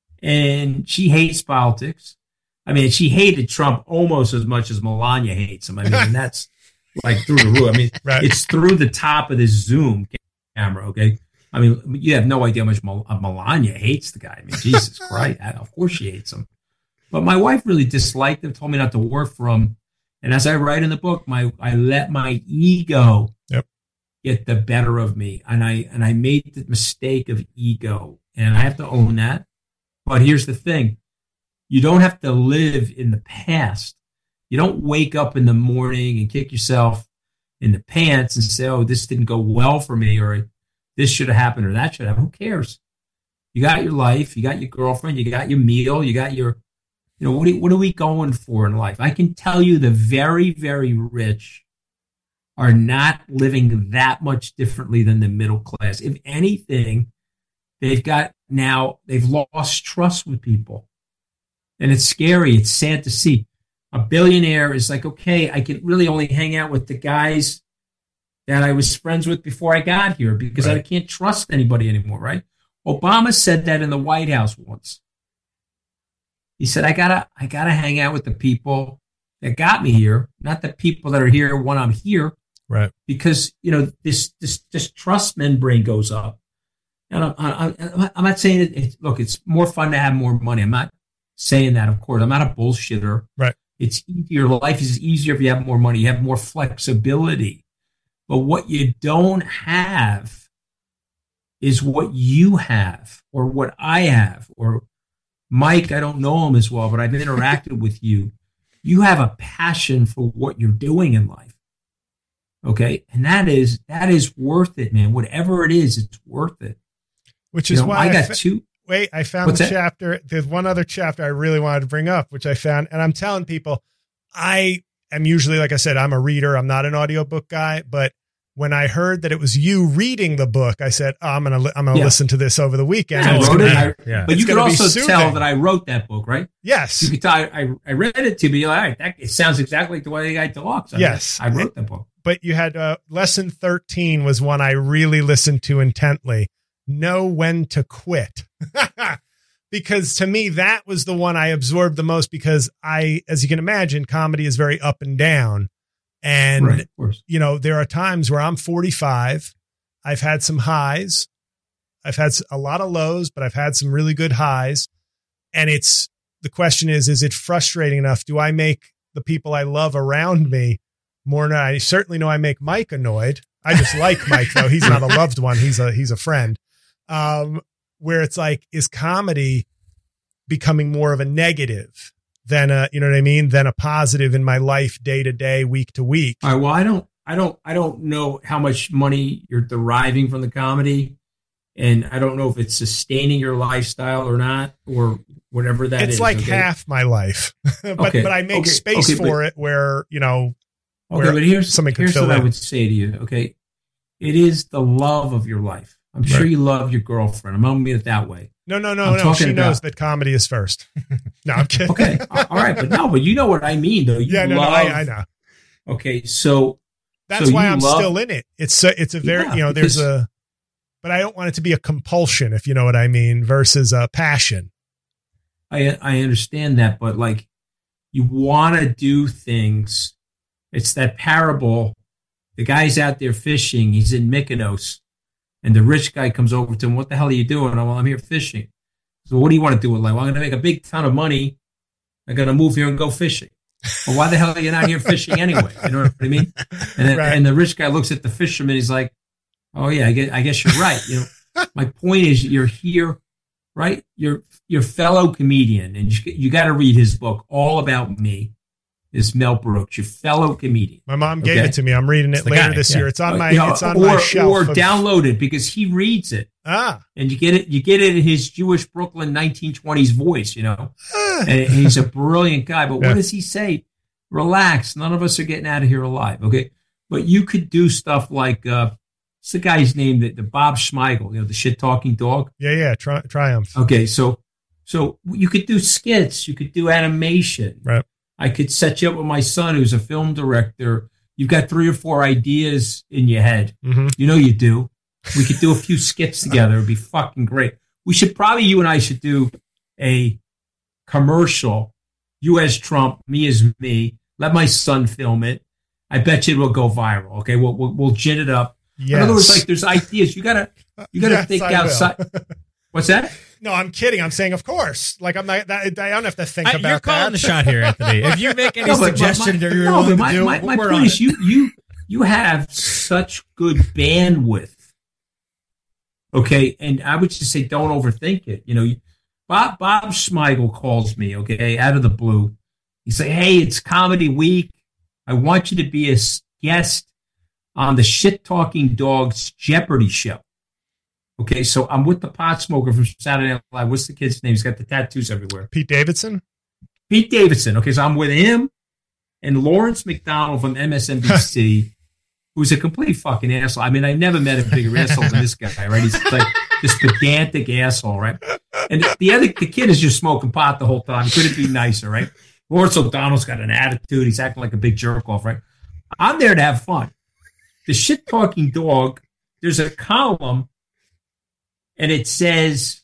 And she hates politics. I mean, she hated Trump almost as much as Melania hates him. I mean, and that's like through the roof. I mean, right. It's through the top of this Zoom camera, okay? I mean, you have no idea how much Mel- Melania hates the guy. I mean, Jesus Christ. Of course she hates him. But my wife really disliked him, told me not to work for him. And as I write in the book, my I let my ego yep. get the better of me. And I and I made the mistake of ego. And I have to own that. But here's the thing. You don't have to live in the past. You don't wake up in the morning and kick yourself in the pants and say, oh, this didn't go well for me, or this should have happened, or that should have. Who cares? You got your life. You got your girlfriend. You got your meal. You got your... You know, what are, what are we going for in life? I can tell you the very, very rich are not living that much differently than the middle class. If anything, they've got now, they've lost trust with people. And it's scary. It's sad to see. a billionaire is like, okay, I can really only hang out with the guys that I was friends with before I got here because right. I can't trust anybody anymore, right? Obama said that in the White House once. He said, I gotta, I gotta hang out with the people that got me here, not the people that are here when I'm here. Right. Because, you know, this, this, this trust membrane goes up. And I'm, I'm, I'm not saying it, it's, look, it's more fun to have more money. I'm not saying that, of course. I'm not a bullshitter. Right. It's easier. Life is easier if you have more money. You have more flexibility. But what you don't have is what you have or what I have. Or Mike, I don't know him as well, but I've interacted with you. You have a passion for what you're doing in life. Okay. And that is, that is worth it, man. Whatever it is, it's worth it. Which is you know, why I got I fa- two. Wait, I found What's the that? chapter. There's one other chapter I really wanted to bring up, which I found. And I'm telling people, I am usually, like I said, I'm a reader. I'm not an audiobook guy. But when I heard that it was you reading the book, I said, oh, I'm going to I'm gonna Yeah. listen to this over the weekend. Yeah, I It's wrote gonna it. be- I- Yeah. But It's you could gonna be also soothing. tell that I wrote that book, right? Yes. You could tell I, I, I read it to be like, all right, that, it sounds exactly like the way the guy talks. I Yes. I wrote that book. But you had uh, lesson thirteen was one I really listened to intently. Know when to quit. Because to me, that was the one I absorbed the most because I, as you can imagine, comedy is very up and down. And, Right, of course. you know, there are times where I'm forty-five. I've had some highs. I've had a lot of lows, but I've had some really good highs. And it's, the question is, is it frustrating enough? Do I make the people I love around me more than I certainly know I make Mike annoyed. I just like Mike though. He's not a loved one. He's a, he's a friend. Um, where it's like, is comedy becoming more of a negative than a, you know what I mean? Than a positive in my life, day to day, week to week. All right. Well, I don't, I don't, I don't know how much money you're deriving from the comedy, and I don't know if it's sustaining your lifestyle or not, or whatever that it's is. like okay? half my life, but, Okay. but I make Okay. space Okay, for but- it where, you know, Okay, where but here's something could here's fill what I in. would say to you. Okay, it is the love of your life. I'm sure Right. you love your girlfriend. I'm gonna mean it that way. No, no, no, I'm no. talking She knows about- that comedy is first. No, I'm kidding. Okay, all right, but no, but you know what I mean, though. You yeah, no, love, no, I, I know. Okay, so That's so why you I'm love- still in it. It's a, it's a very, Yeah, you know, there's because- a, but I don't want it to be a compulsion, if you know what I mean, versus a passion. I I understand that, but like you want to do things. It's that parable. The guy's out there fishing. He's in Mykonos, and the rich guy comes over to him. What the hell are you doing? Well, I'm here fishing. So what do you want to do with life? Well, I'm going to make a big ton of money. I'm going to move here and go fishing. Well, why the hell are you not here fishing anyway? You know what I mean? And, then, Right. and the rich guy looks at the fisherman. He's like, "Oh yeah, I guess, I guess you're right." You know, my point is, you're here, right? You're your fellow comedian, and you, you got to read his book, All About Me. Is Mel Brooks, your fellow comedian? My mom gave Okay. it to me. I'm reading it It's the later guy, this yeah. year. It's on my, You know, it's on or, my shelf. or of- download it because he reads it, ah, and you get it. You get it in his Jewish Brooklyn nineteen twenties voice, you know. ah. And he's a brilliant guy. But Yeah. what does he say? Relax. None of us are getting out of here alive. Okay. But you could do stuff like, uh, what's the guy's name? The, the Bob Schmeigel, you know, the shit talking dog. yeah, yeah. Tri- triumph. Okay. So, so you could do skits. You could do animation. Right. I could set you up with my son, who's a film director. You've got three or four ideas in your head. Mm-hmm. You know you do. We could do a few skits together. It'd be fucking great. We should probably, you and I should do a commercial. You as Trump, me as me. Let my son film it. I bet you it will go viral. Okay, we'll we'll, we'll gin it up. Yes. In other words, like there's ideas. You gotta you gotta Yes, think I will. outside. What's that? No, I'm kidding. I'm saying, of course. Like I'm not. That, I don't have to think I, about you're calling that. the shot here, Anthony. If you make any No, but- but suggestion my- that you're no, willing but to my, do, my, my we're point on is it. you you you have such good bandwidth. Okay, and I would just say don't overthink it. You know, Bob Bob Schmeigel calls me, okay, out of the blue. He say, "Hey, it's comedy week. I want you to be a s- guest on the Shit Talking Dogs Jeopardy show." Okay, so I'm with the pot smoker from Saturday Night Live. What's the kid's name? He's got the tattoos everywhere. Pete Davidson. Pete Davidson. Okay, so I'm with him and Lawrence McDonald from M S N B C, who's a complete fucking asshole. I mean, I never met a bigger asshole than this guy, right? He's like this pedantic asshole, right? And the other, the kid is just smoking pot the whole time. Couldn't be nicer, right? Lawrence O'Donnell's got an attitude. He's acting like a big jerk off, right? I'm there to have fun. The shit talking dog, there's a column and it says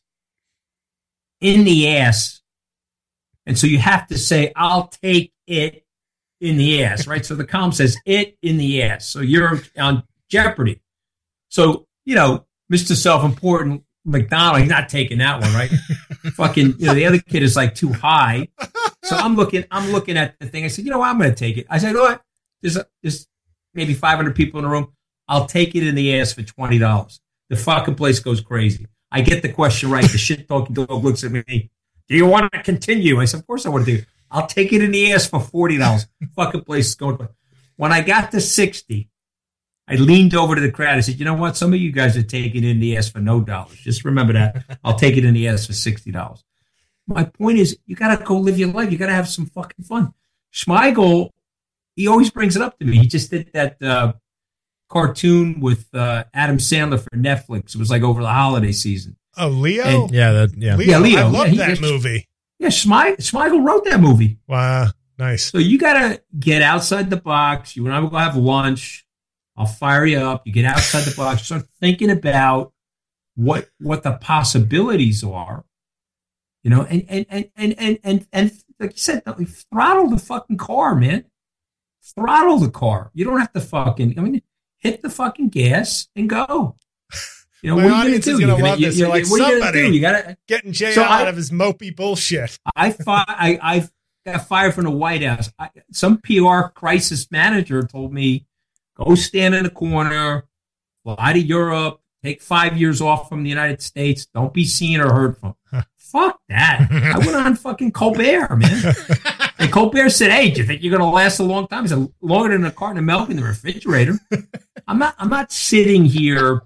in the ass. And so you have to say, I'll take it in the ass, right? So the column says it in the ass. So you're on Jeopardy. So, you know, Mister Self-Important McDonald, he's not taking that one, right? Fucking, you know, the other kid is like too high. So I'm looking, I'm looking at the thing. I said, you know what? I'm going to take it. I said, you know what? There's, a, there's maybe five hundred people in the room. I'll take it in the ass for twenty dollars. The fucking place goes crazy. I get the question right. The shit talking dog looks at me. Do you want to continue? I said, of course I want to do it. I'll take it in the ass for forty dollars. Fucking place is going. When I got to sixty, I leaned over to the crowd. I said, you know what? Some of you guys are taking it in the ass for no dollars. Just remember that. I'll take it in the ass for sixty dollars. My point is, you got to go live your life. You got to have some fucking fun. Schmeigel, he always brings it up to me. He just did that uh, cartoon with uh, Adam Sandler for Netflix. It was like over the holiday season. Oh, Leo? And, yeah, that, yeah. Leo. Yeah, Leo. I love yeah, that he, movie. Yeah, Schmeigel, Schmeigel wrote that movie. Wow, nice. So you got to get outside the box. You and I will go have lunch. I'll fire you up. You get outside the box. Start thinking about what what the possibilities are. You know, and and and and and and, and like you said, throttle the fucking car, man. Throttle the car. You don't have to fucking. I mean, hit the fucking gas and go. You know, My what are you audience gonna is do? going to You're love gonna, this. you, You're like, what are you somebody gonna do? You gotta getting J R so out I, of his mopey bullshit. I fought. I I got fired from the White House. I, some P R crisis manager told me, go stand in the corner, fly to Europe, take five years off from the United States. Don't be seen or heard from. Fuck that. I went on fucking Colbert, man. And Colbert said, hey, do you think you're going to last a long time? He said, longer than a carton of milk in the refrigerator. I'm not, I'm not sitting here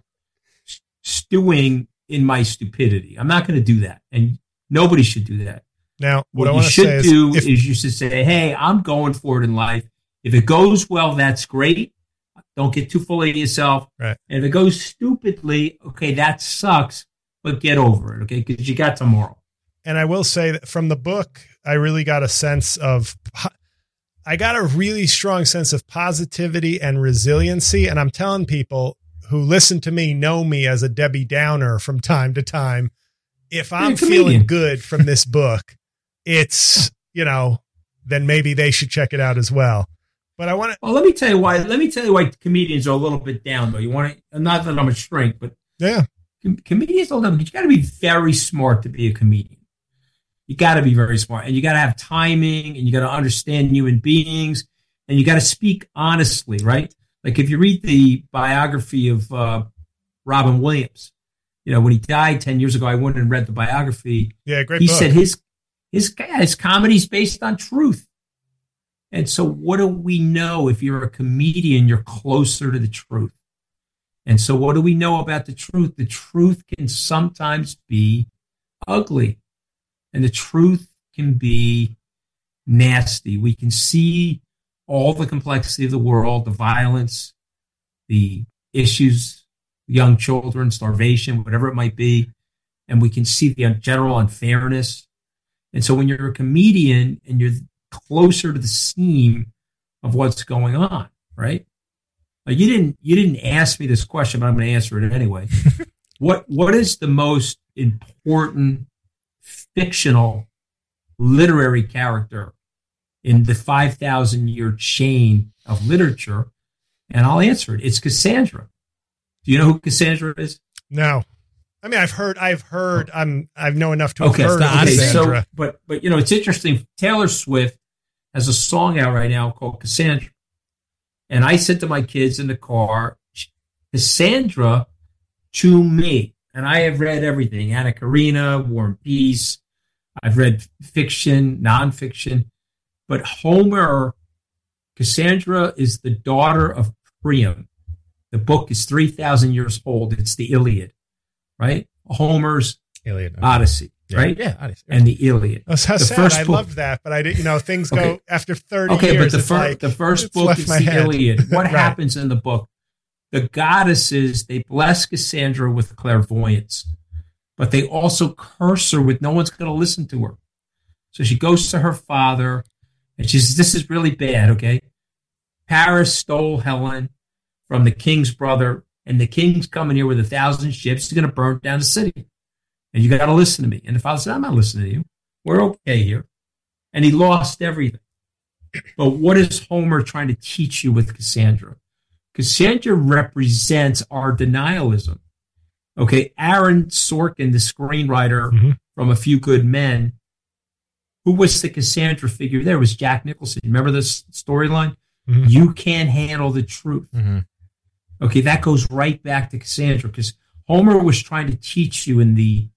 stewing in my stupidity. I'm not going to do that. And nobody should do that. Now, what, what I you want to should say do is, if, is you should say, hey, I'm going for it in life. If it goes well, that's great. Don't get too full of yourself. Right. And if it goes stupidly, okay, that sucks, but get over it, okay? Because you got tomorrow. and I will say that from the book, I really got a sense of, I got a really strong sense of positivity and resiliency. And I'm telling people who listen to me know me as a Debbie Downer from time to time. If I'm feeling good from this book, it's, you know, then maybe they should check it out as well. But I want to. Well, let me tell you why. Let me tell you why comedians are a little bit down, though. You want to, not that I'm a shrink, but yeah, com- comedians don't have. You got to be very smart to be a comedian. You got to be very smart, and you got to have timing, and you got to understand human beings, and you got to speak honestly, right? Like if you read the biography of uh, Robin Williams, you know, when he died ten years ago, I went and read the biography. Yeah, great He book. said his his his comedy is based on truth. And so what do we know? If you're a comedian, you're closer to the truth. And so what do we know about the truth? The truth can sometimes be ugly. And the truth can be nasty. We can see all the complexity of the world, the violence, the issues, young children, starvation, whatever it might be. And we can see the general unfairness. And so when you're a comedian and you're closer to the seam of what's going on, right? Now, you didn't you didn't ask me this question, but I'm going to answer it anyway. what what is the most important fictional literary character in the five thousand year chain of literature? And I'll answer it. It's Cassandra. Do you know who Cassandra is? No. I mean, I've heard, I've heard, I'm, I know enough to have okay, heard of okay, Cassandra. so, but, but, you know, it's interesting. Taylor Swift has a song out right now called Cassandra. And I said to my kids in the car, Cassandra to me, and I have read everything, Anna Karenina, War and Peace. I've read fiction, nonfiction, but Homer, Cassandra is the daughter of Priam. The book is three thousand years old. It's the Iliad. Right? Homer's Iliad, okay. Odyssey, yeah. right? Yeah, Odyssey. And the Iliad. That's how the sad. first I book. loved that, but I didn't, you know, things go okay. after thirty okay, years. but the, fir- like, the first book is the head. Iliad. What right. happens in the book? The goddesses, they bless Cassandra with clairvoyance, but they also curse her with no one's going to listen to her. So she goes to her father. And she says, this is really bad, okay? Paris stole Helen from the king's brother, and the king's coming here with a thousand ships. He's going to burn down the city. And you got to listen to me. And the father said, I'm not listening to you. We're okay here. And he lost everything. But what is Homer trying to teach you with Cassandra? Cassandra represents our denialism. Okay, Aaron Sorkin, the screenwriter mm-hmm. from A Few Good Men, who was the Cassandra figure there? It was Jack Nicholson. Remember this storyline? Mm-hmm. You can't handle the truth. Mm-hmm. Okay, that goes right back to Cassandra, because Homer was trying to teach you in the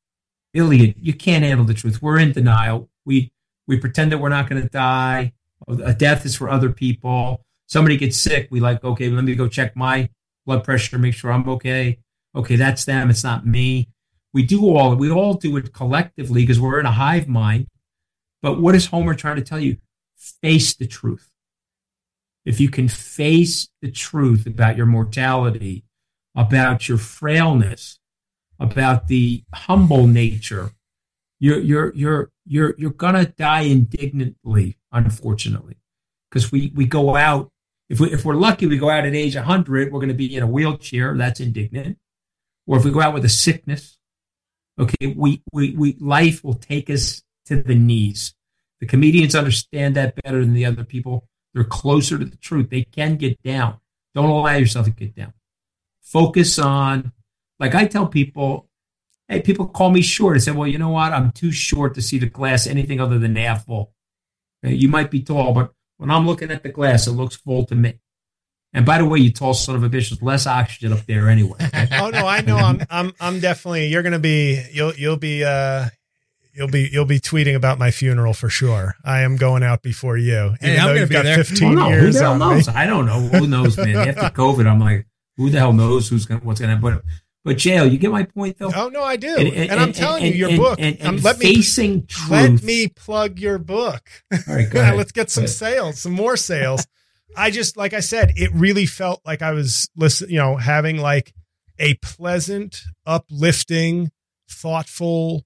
Iliad, you can't handle the truth. We're in denial. We we pretend that we're not going to die. A death is for other people. Somebody gets sick. We like, okay, let me go check my blood pressure, make sure I'm okay. Okay, that's them. It's not me. We do all, we all do it collectively because we're in a hive mind. But what is Homer trying to tell you? Face the truth. If you can face the truth about your mortality, about your frailness, about the humble nature, you're you're you're you're you're gonna die indignantly, unfortunately, because we we go out. If we if we're lucky, we go out at age one hundred. We're going to be in a wheelchair. That's indignant. Or if we go out with a sickness, okay, we we we life will take us to the knees. The comedians understand that better than the other people. They're closer to the truth. They can get down. Don't allow yourself to get down. Focus on, like I tell people, hey, people call me short. I say, well, you know what? I'm too short to see the glass anything other than half full. Okay, you might be tall, but when I'm looking at the glass, it looks full to me. And by the way, you tall son of a bitch, there's less oxygen up there anyway. Okay? Oh no, I know. I'm I'm I'm definitely. You're gonna be. You'll you'll be. Uh, You'll be you'll be tweeting about my funeral for sure. I am going out before you. Hey, even I'm though gonna you've be got there. fifteen oh, no, years who the hell on knows? me. I don't know. Who knows, man? After COVID, I'm like, who the hell knows who's gonna what's gonna happen? But but jail, you get my point though. Oh no, I do. And, And, and, and I'm and, telling and, you, your and, book. And, and, um, and let me facing truth. let me plug your book. All right, go ahead. Let's get some Go ahead. sales, some more sales. I just, like I said, it really felt like I was listening, you know, having like a pleasant, uplifting, thoughtful,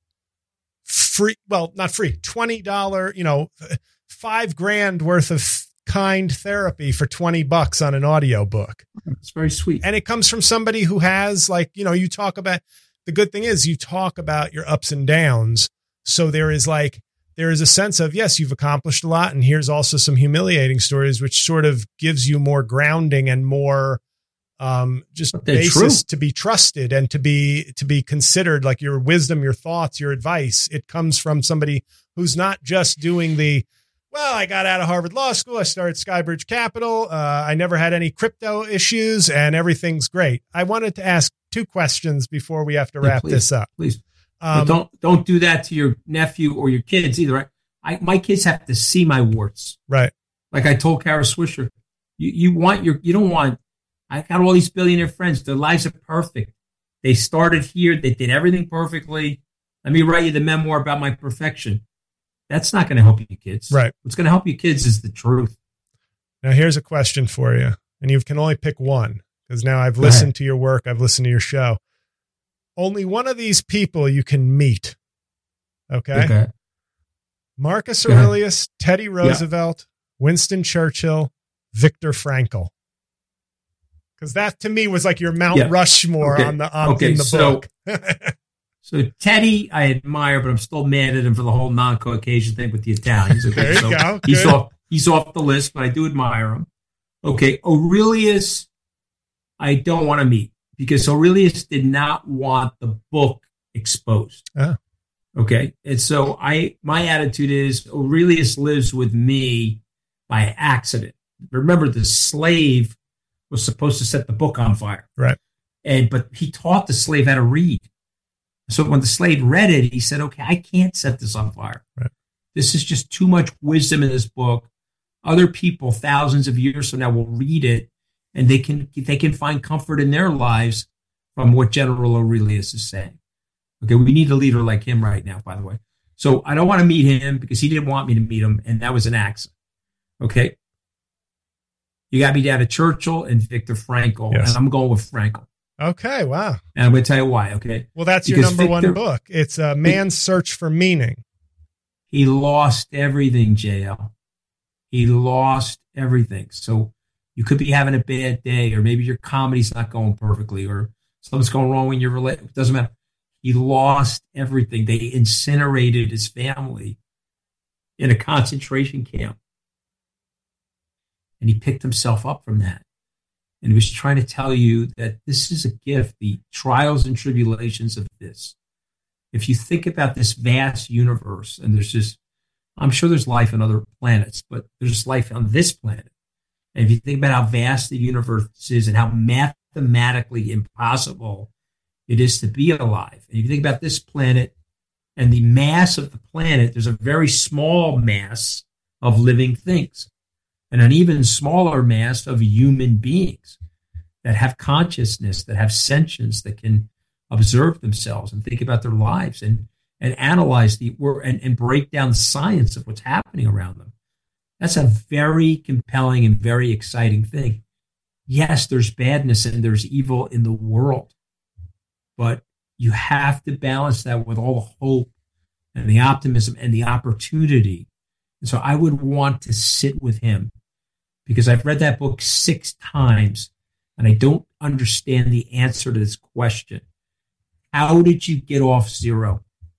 free, well, not free, twenty dollars, you know, five grand worth of kind therapy for twenty bucks on an audio book. It's very sweet. And it comes from somebody who has, like, you know, you talk about, the good thing is you talk about your ups and downs. So there is like, there is a sense of, yes, you've accomplished a lot. And here's also some humiliating stories, which sort of gives you more grounding and more um, just basis true. to be trusted and to be, to be considered, like your wisdom, your thoughts, your advice. It comes from somebody who's not just doing the, well, I got out of Harvard Law School. I started Skybridge Capital. Uh, I never had any crypto issues and everything's great. I wanted to ask two questions before we have to wrap yeah, please, this up. Please. Um, but don't don't do that to your nephew or your kids either. Right? I my kids have to see my warts. Right. Like I told Kara Swisher, you you want your you don't want. I got all these billionaire friends. Their lives are perfect. They started here. They did everything perfectly. Let me write you the memoir about my perfection. That's not going to help you kids. Right. What's going to help you kids is the truth. Now here's a question for you, and you can only pick one because now I've Go listened ahead. to your work. I've listened to your show. Only one of these people you can meet. Okay. Okay. Marcus Go ahead. Aurelius, Teddy Roosevelt, Winston Churchill, Viktor Frankl. Because that to me was like your Mount Yeah. Rushmore Okay. on the on Okay, in the so- book. So Teddy, I admire, but I'm still mad at him for the whole non-Caucasian thing with the Italians. Okay, There you so go. He's Good. off. He's off the list, but I do admire him. Okay, Aurelius, I don't want to meet because Aurelius did not want the book exposed. Oh. Okay, and so I, my attitude is Aurelius lives with me by accident. Remember, the slave was supposed to set the book on fire, Right. and but he taught the slave how to read. So when the slave read it, he said, okay, I can't set this on fire. Right. This is just too much wisdom in this book. Other people thousands of years from now will read it and they can they can find comfort in their lives from what General Aurelius is saying. Okay, we need a leader like him right now, by the way. So I don't want to meet him because he didn't want me to meet him, and that was an accident. Okay. You got me down to Churchill and Viktor Frankl, Yes. and I'm going with Frankl. Okay. Wow. And I'm going to tell you why, okay? Well, that's your Because number one Viktor- book. It's A Man's Search for Meaning. He lost everything, J L. He lost everything. So you could be having a bad day, or maybe your comedy's not going perfectly, or something's going wrong when you're related. It doesn't matter. He lost everything. They incinerated his family in a concentration camp. And he picked himself up from that. And he was trying to tell you that this is a gift, the trials and tribulations of this. If you think about this vast universe, and there's just, I'm sure there's life on other planets, but there's life on this planet. And if you think about how vast the universe is and how mathematically impossible it is to be alive, and if you think about this planet and the mass of the planet, there's a very small mass of living things and an even smaller mass of human beings that have consciousness, that have sentience, that can observe themselves and think about their lives and, and analyze the and, and break down the science of what's happening around them. That's a very compelling and very exciting thing. Yes, there's badness and there's evil in the world, but you have to balance that with all the hope and the optimism and the opportunity. And so I would want to sit with him, because I've read that book six times and I don't understand the answer to this question. How did you get off zero?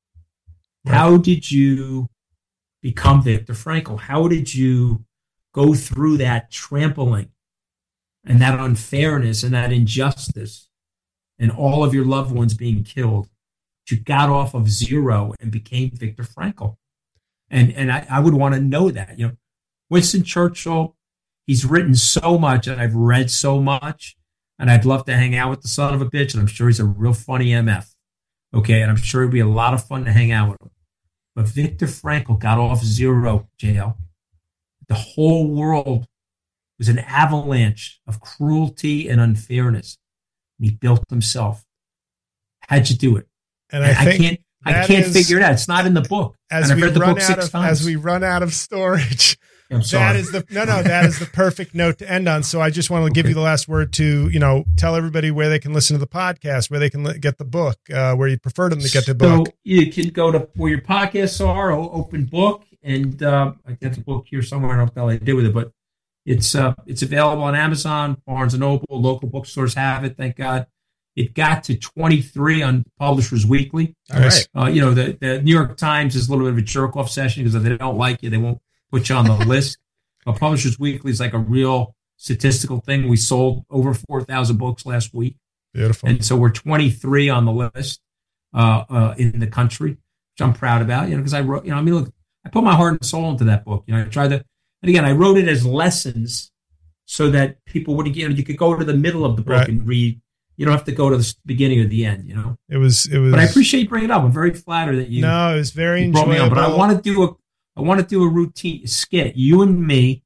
How did you become Viktor Frankl? How did you go through that trampling and that unfairness and that injustice and all of your loved ones being killed? You got off of zero and became Viktor Frankl. And and I, I would want to know that. You know, Winston Churchill, he's written so much and I've read so much, and I'd love to hang out with the son of a bitch, and I'm sure he's a real funny M F. Okay, and I'm sure it'd be a lot of fun to hang out with him. But Viktor Frankl got off zero, J L. The whole world was an avalanche of cruelty and unfairness. And he built himself. How'd you do it? And I, and think I can't I can't figure it out. It's not in the book. As and we I've read the run book out six of times. as we run out of storage. I'm sorry. That is the no, no. That is the perfect note to end on. So I just want to give Okay. you the last word to, you know, tell everybody where they can listen to the podcast, where they can li- get the book, uh, where you prefer them to get the book. So you can go to where your podcasts are, o- open book, and uh, I got the book here somewhere. I don't know what the hell I did with it, but it's uh, it's available on Amazon, Barnes and Noble, local bookstores have it. Thank God. It got to twenty-three on Publishers Weekly. All right. Uh, you know, the, the New York Times is a little bit of a jerk off session because if they don't like you, they won't put you on the list. But Publishers Weekly is like a real statistical thing. We sold over four thousand books last week. Beautiful. And so we're twenty-three on the list uh, uh, in the country, which I'm proud about, you know, because I wrote, you know, I mean, look, I put my heart and soul into that book. You know, I tried to, and again, I wrote it as lessons so that people wouldn't, you know, you could go to the middle of the book Right. and read. You don't have to go to the beginning or the end, you know. It was, it was, But I appreciate you bringing it up. I'm very flattered that you, no, it was very you brought me enjoyable. on. But I want to do a, I want to do a routine skit. You and me,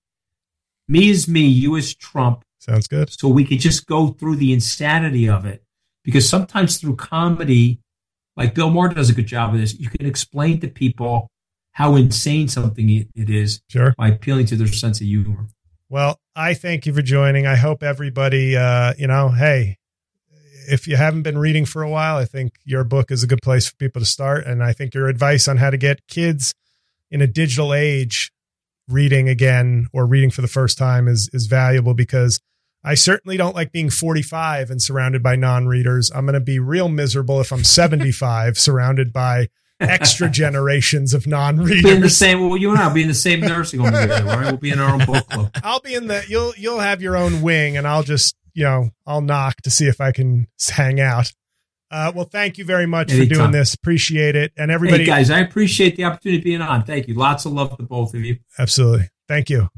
me is me, you is Trump. Sounds good. So we could just go through the insanity of it. Because sometimes through comedy, like Bill Maher does a good job of this, you can explain to people how insane something it, it is Sure. by appealing to their sense of humor. Well, I thank you for joining. I hope everybody, uh, you know, hey, if you haven't been reading for a while, I think your book is a good place for people to start. And I think your advice on how to get kids in a digital age reading again or reading for the first time is, is valuable, because I certainly don't like being forty-five and surrounded by non-readers. I'm going to be real miserable if I'm seventy-five surrounded by extra generations of non-readers. Be in the same, well, you and I will be in the same nursing home together, all right? We'll be in our own book club. I'll be in the, you'll, you'll have your own wing, and I'll just, you know, I'll knock to see if I can hang out. Uh, well, thank you very much Anytime. for doing this. Appreciate it. And everybody, Hey, guys, I appreciate the opportunity of being on. Thank you. Lots of love to both of you. absolutely. Thank you.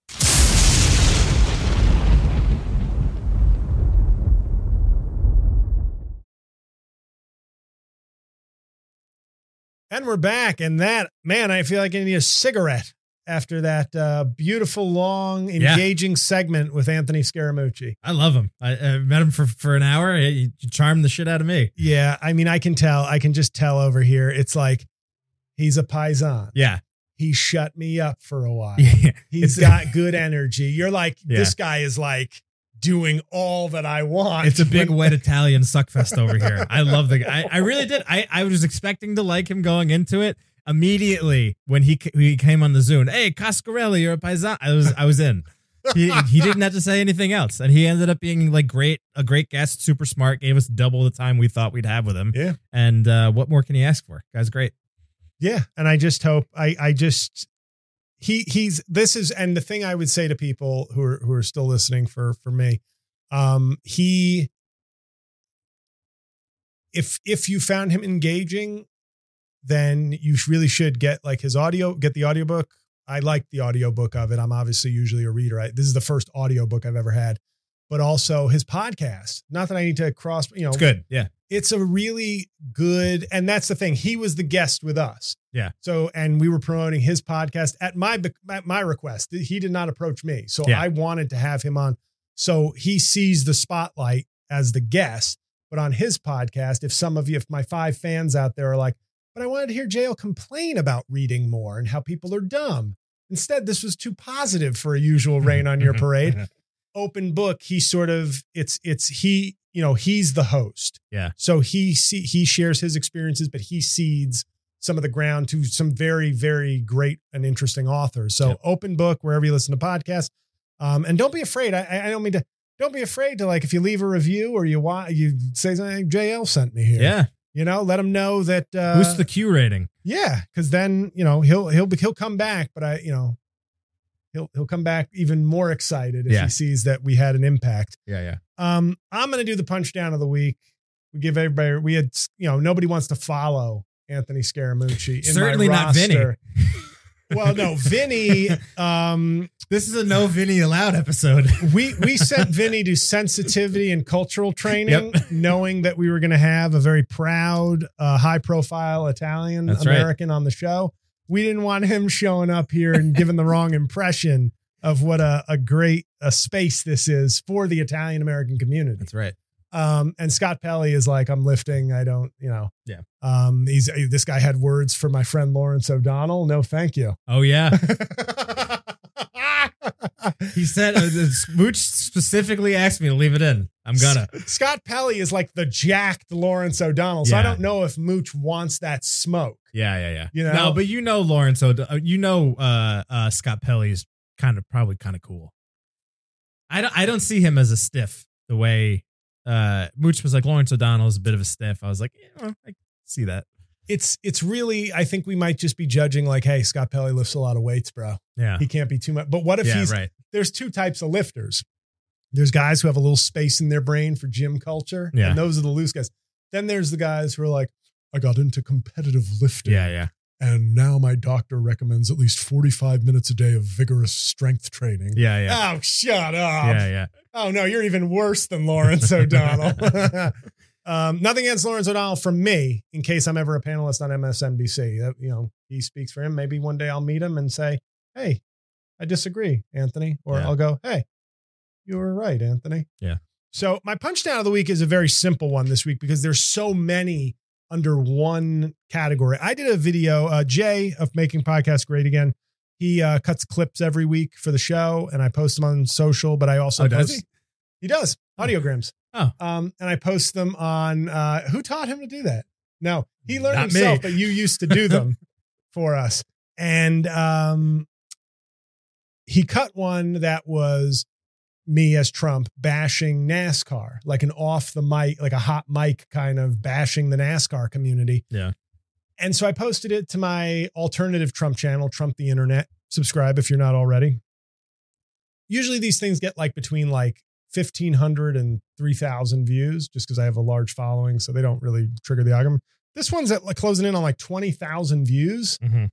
And we're back. And that, man, I feel like I need a cigarette after that uh, beautiful, long, engaging segment with Anthony Scaramucci. I love him. I, I met him for, for an hour. He, he charmed the shit out of me. Yeah. I mean, I can tell, I can just tell over here. It's like, he's a paisan. Yeah. He shut me up for a while. Yeah. He's got good energy. You're like, Yeah. this guy is like doing all that I want. It's a big When- wet Italian suckfest over here. I love the guy. I, I really did. I, I was expecting to like him going into it. immediately when he he came on the Zoom, hey, Coscarelli, you're a paisan. I was I was in. He he didn't have to say anything else, and he ended up being like great, a great guest, super smart, gave us double the time we thought we'd have with him. Yeah. And uh, what more can you ask for? Guy's great. Yeah, and I just hope I I just he he's this is and the thing I would say to people who are who are still listening for for me, um he if if you found him engaging, then you really should get like his audio, get the audiobook. I like the audiobook of it. I'm obviously usually a reader. I, this is the first audiobook I've ever had, but also his podcast. Not that I need to cross, you know, It's good. Yeah. It's a really good, and that's the thing. He was the guest with us. Yeah. So, and we were promoting his podcast at my, at my request. He did not approach me. So Yeah. I wanted to have him on. So he sees the spotlight as the guest, but on his podcast, if some of you, if my five fans out there are like, but I wanted to hear J L complain about reading more and how people are dumb. Instead, this was too positive for a usual rain on your parade. Open book. He sort of, it's, it's, he, you know, he's the host. Yeah. So he see, he shares his experiences, but he cedes some of the ground to some very, very great and interesting authors. So Yep. open book, wherever you listen to podcasts. Um, and don't be afraid. I, I don't mean to, don't be afraid to like, if you leave a review or you want, you say something, J L sent me here. Yeah. You know, let him know that, uh, Boost the Q rating. yeah. Cause then, you know, he'll, he'll, he'll come back, but I, you know, he'll, he'll come back even more excited if Yeah. he sees that we had an impact. Yeah. Yeah. Um, I'm going to do the punch down of the week. We give everybody, we had, you know, nobody wants to follow Anthony Scaramucci. In Certainly my not Vinny. roster. Well, no, Vinny, um, This is a no Vinny allowed episode. we, we sent Vinny to sensitivity and cultural training, Yep. knowing that we were going to have a very proud, uh, high profile Italian That's right. American on the show. We didn't want him showing up here and giving the wrong impression of what a, a great a space this is for the Italian American community. That's right. Um, and Scott Pelley is like, I'm lifting. I don't, you know, Yeah. Um, he's, this guy had words for my friend Lawrence O'Donnell. No, thank you. Oh, yeah. He said, uh, Smooch specifically asked me to leave it in. I'm gonna. Scott Pelley is like the jacked Lawrence O'Donnell. So I Yeah. don't know if Mooch wants that smoke. Yeah, yeah, yeah. You know? No, but you know Lawrence, O'D- uh, you know uh, uh, Scott Pelley's kind of probably kind of cool. I don't, I don't see him as a stiff the way uh, Mooch was like, Lawrence O'Donnell is a bit of a stiff. I was like, yeah, well, I see that. It's, it's really, I think we might just be judging like, hey, Scott Pelley lifts a lot of weights, bro. Yeah. He can't be too much. But what if yeah, he's, right. there's two types of lifters. There's guys who have a little space in their brain for gym culture. Yeah. And those are the loose guys. Then there's the guys who are like, I got into competitive lifting. Yeah, yeah. And now my doctor recommends at least forty-five minutes a day of vigorous strength training. Yeah, yeah. Oh, shut up. Yeah, yeah. Oh, no, you're even worse than Lawrence O'Donnell. um, nothing against Lawrence O'Donnell from me, in case I'm ever a panelist on M S N B C. That, you know, he speaks for him. Maybe one day I'll meet him and say, hey, I disagree, Anthony. Or Yeah. I'll go, hey, you were right, Anthony. Yeah. So my punch down of the week is a very simple one this week because there's so many under one category. I did a video, uh, Jay of Making Podcasts Great Again. He uh, cuts clips every week for the show and I post them on social, but I also Oh, does post, he? He does audiograms. Oh. Um, and I post them on, uh, who taught him to do that? No, he learned Not himself, me. but you used to do them for us. And um, he cut one that was me as Trump bashing NASCAR, like an off the mic, like a hot mic kind of bashing the NASCAR community. Yeah. And so I posted it to my alternative Trump channel, Trump the Internet. Subscribe if you're not already. Usually these things get like between like fifteen hundred and three thousand views just because I have a large following. So they don't really trigger the algorithm. This one's at like closing in on like twenty thousand views. Mm-hmm.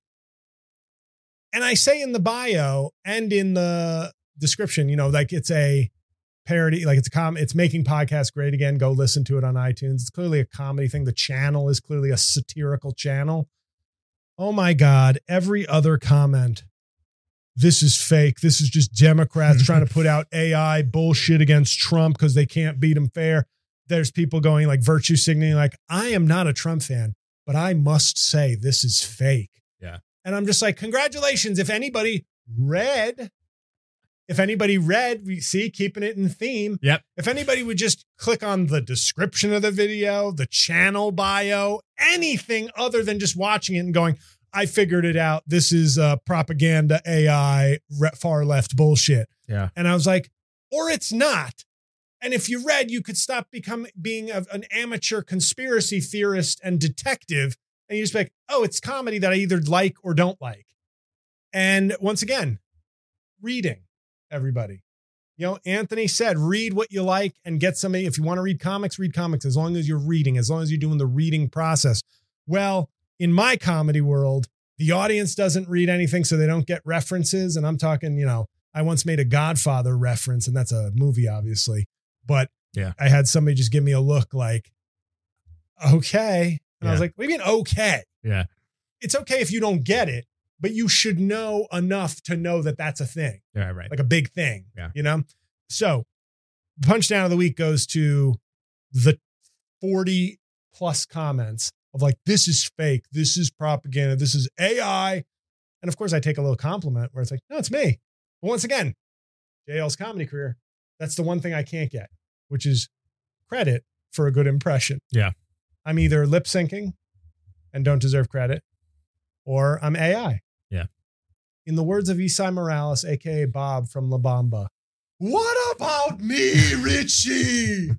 And I say in the bio and in the description, you know, like it's a parody, like it's a com, it's Making Podcasts Great Again. Go listen to it on iTunes. It's clearly a comedy thing. The channel is clearly a satirical channel. Oh my God. Every other comment. This is fake. This is just Democrats trying to put out A I bullshit against Trump because they can't beat him fair. There's people going like virtue signaling, like, I am not a Trump fan, but I must say this is fake. Yeah. And I'm just like, congratulations. If anybody read, if anybody read, we see keeping it in theme. Yep. If anybody would just click on the description of the video, the channel bio, anything other than just watching it and going, I figured it out. This is uh, propaganda, A I, re- far left bullshit. Yeah. And I was like, or it's not. And if you read, you could stop becoming being a, an amateur conspiracy theorist and detective. And you just be like, oh, it's comedy that I either like or don't like. And once again, reading, everybody. You know, Anthony said, read what you like and get somebody. If you want to read comics, read comics as long as you're reading, as long as you're doing the reading process. Well, in my comedy world, the audience doesn't read anything, so they don't get references. And I'm talking, you know, I once made a Godfather reference, and that's a movie, obviously. But yeah, I had somebody just give me a look like, okay. And yeah. I was like, what do you mean, okay? Yeah. It's okay if you don't get it, but you should know enough to know that that's a thing. Yeah, right. Like a big thing. Yeah. You know? So punchdown of the week goes to the forty plus comments of like, this is fake. This is propaganda. This is A I. And of course I take a little compliment where it's like, no, it's me. But once again, J L's comedy career, that's the one thing I can't get, which is credit for a good impression. Yeah. I'm either lip syncing and don't deserve credit, or I'm A I. Yeah. In the words of Isai Morales, A K A Bob from La Bamba, what about me, Richie?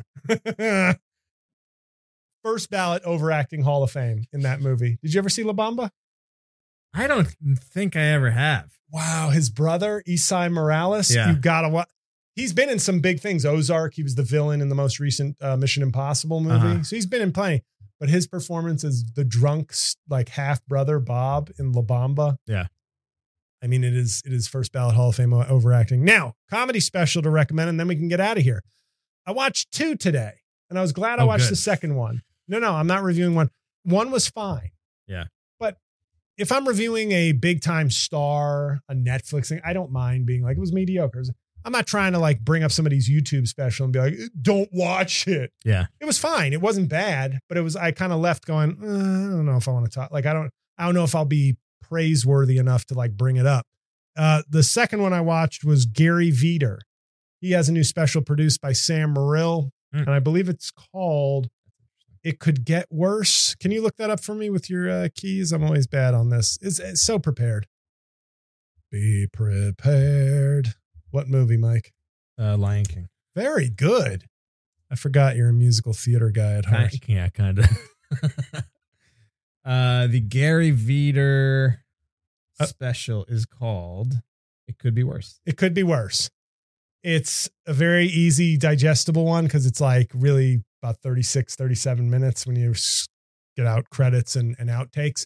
First ballot overacting Hall of Fame in that movie. Did you ever see La Bamba? I don't think I ever have. Wow. His brother, Isai Morales. Yeah. You gotta watch. He's been in some big things. Ozark. He was the villain in the most recent uh, Mission Impossible movie. Uh-huh. So he's been in plenty. But his performance as the drunk, like half brother Bob in La Bamba. Yeah. I mean, it is it is first ballot Hall of Fame overacting. Now, comedy special to recommend, and then we can get out of here. I watched two today, and I was glad I Oh, watched good. the second one. No, no, I'm not reviewing one. One was fine. Yeah. But if I'm reviewing a big time star, a Netflix thing, I don't mind being like, it was mediocre. I'm not trying to like bring up somebody's YouTube special and be like, don't watch it. Yeah. It was fine. It wasn't bad, but it was, I kind of left going, uh, I don't know if I want to talk. Like, I don't, I don't know if I'll be praiseworthy enough to like bring it up. Uh, the second one I watched was Gary Veeder. He has a new special produced by Sam Morrill, Mm. and I believe it's called It Could Get Worse. Can you look that up for me with your uh, keys? I'm always bad on this. It's, it's so prepared. Be prepared. What movie, Mike? Uh, Lion King. Very good. I forgot you're a musical theater guy at heart. Kind, yeah, kind of. uh, the Gary Veeder Uh, special is called It Could Be Worse. It Could Be Worse. It's a very easy, digestible one because it's like really about thirty-six, thirty-seven minutes when you get out credits and, and outtakes.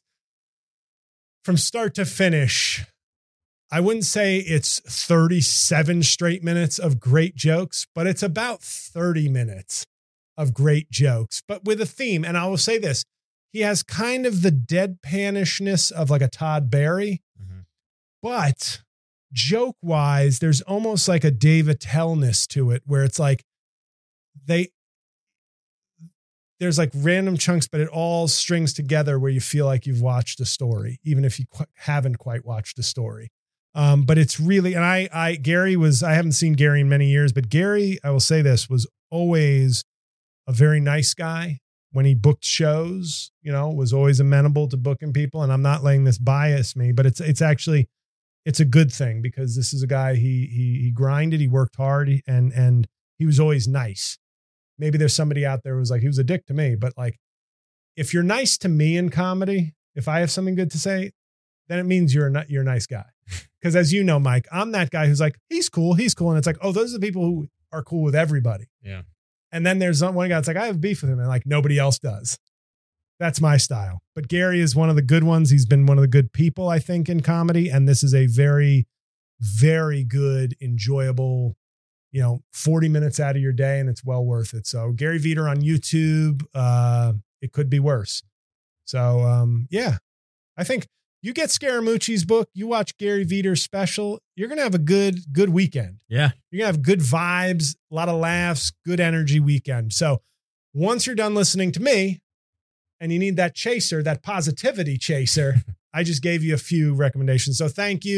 From start to finish, I wouldn't say it's thirty-seven straight minutes of great jokes, but it's about thirty minutes of great jokes, but with a theme. And I will say this, he has kind of the deadpanishness of like a Todd Barry, Mm-hmm. but joke wise, there's almost like a Dave Attell-ness to it where it's like they, there's like random chunks, but it all strings together where you feel like you've watched a story, even if you qu- haven't quite watched a story. Um, but it's really, and I, I, Gary was, I haven't seen Gary in many years, but Gary, I will say this, was always a very nice guy when he booked shows, you know, was always amenable to booking people. And I'm not letting this bias me, but it's, it's actually, it's a good thing because this is a guy, he, he, he grinded, he worked hard he, and, and he was always nice. Maybe there's somebody out there who was like, he was a dick to me, but like, if you're nice to me in comedy, if I have something good to say, then it means you're not, you're a nice guy. Because as you know, Mike, I'm that guy who's like, he's cool, he's cool. And it's like, oh, those are the people who are cool with everybody. Yeah. And then there's one guy that's like, I have beef with him. And like, nobody else does. That's my style. But Gary is one of the good ones. He's been one of the good people, I think, in comedy. And this is a very, very good, enjoyable, you know, forty minutes out of your day, and it's well worth it. So Gary Veeder on YouTube, uh, It Could Be Worse. So um, yeah, I think you get Scaramucci's book, you watch Gary Veeder's special, you're going to have a good, good weekend. Yeah. You're going to have good vibes, a lot of laughs, good energy weekend. So once you're done listening to me and you need that chaser, that positivity chaser, I just gave you a few recommendations. So thank you.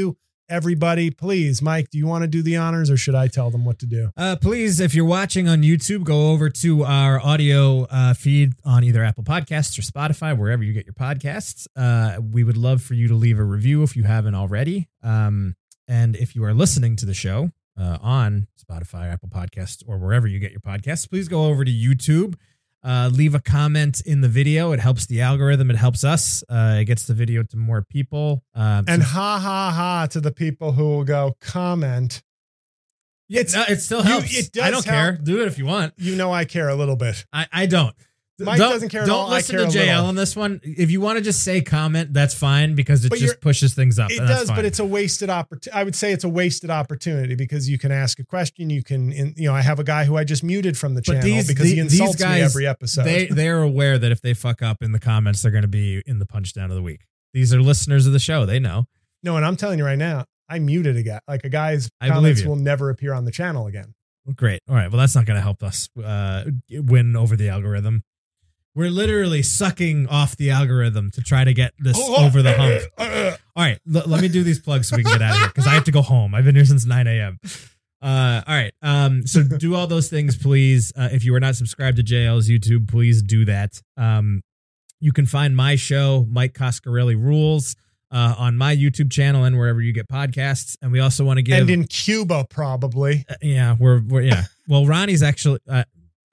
everybody, please, Mike, do you want to do the honors or should I tell them what to do? Uh, please, if you're watching on YouTube, go over to our audio uh, feed on either Apple Podcasts or Spotify, wherever you get your podcasts. Uh, we would love for you to leave a review if you haven't already. Um, and if you are listening to the show uh, on Spotify, Apple Podcasts, or wherever you get your podcasts, please go over to YouTube. Uh, leave a comment in the video. It helps the algorithm. It helps us. Uh, it gets the video to more people. Uh, And so- ha ha ha to the people who will go comment. It's, uh, it still you- helps. it does I don't care. help. Do it if you want. You know I care a little bit. I, I don't. Mike don't, doesn't care at Don't all. I listen care to a J L little. on this one. If you want to just say comment, that's fine because it But just you're- pushes things up. It and that's does, fine. but it's a wasted opportunity. I would say it's a wasted opportunity because you can ask a question. You can, in, you know, I have a guy who I just muted from the But channel these- because he the- insults these me guys, every episode. They they are aware that if they fuck up in the comments, they're going to be in the punch down of the week. These are listeners of the show. They know. no, and I'm telling you right now, I muted a guy. Like a guy's I believe comments you. will never appear on the channel again. Great. All right. Well, that's not going to help us uh, win over the algorithm. We're literally sucking off the algorithm to try to get this Oh, over the uh, hump. uh, uh, All right, l- let me do these plugs so we can get out of here because I have to go home. I've been here since nine a.m. Uh, all right, um, so do all those things, please. Uh, if you are not subscribed to J L's YouTube, please do that. Um, you can find my show, Mike Coscarelli Rules, uh, on my YouTube channel and wherever you get podcasts. And we also want to give, And in Cuba, probably. uh, yeah, we're, we're yeah. Well, Ronnie's actually. Uh,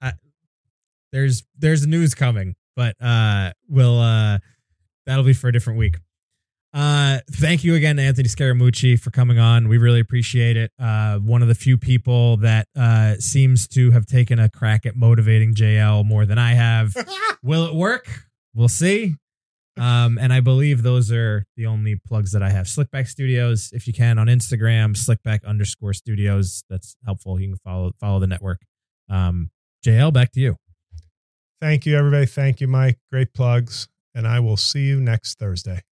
There's there's news coming, but uh, we'll uh, that'll be for a different week. Uh, thank you again to Anthony Scaramucci for coming on. We really appreciate it. Uh, one of the few people that uh, seems to have taken a crack at motivating J L more than I have. Will it work? We'll see. Um, and I believe those are the only plugs that I have. Slickback Studios, if you can, on Instagram, Slickback underscore Studios. That's helpful. You can follow follow the network. Um, J L, back to you. Thank you, everybody. Thank you, Mike. Great plugs. And I will see you next Thursday.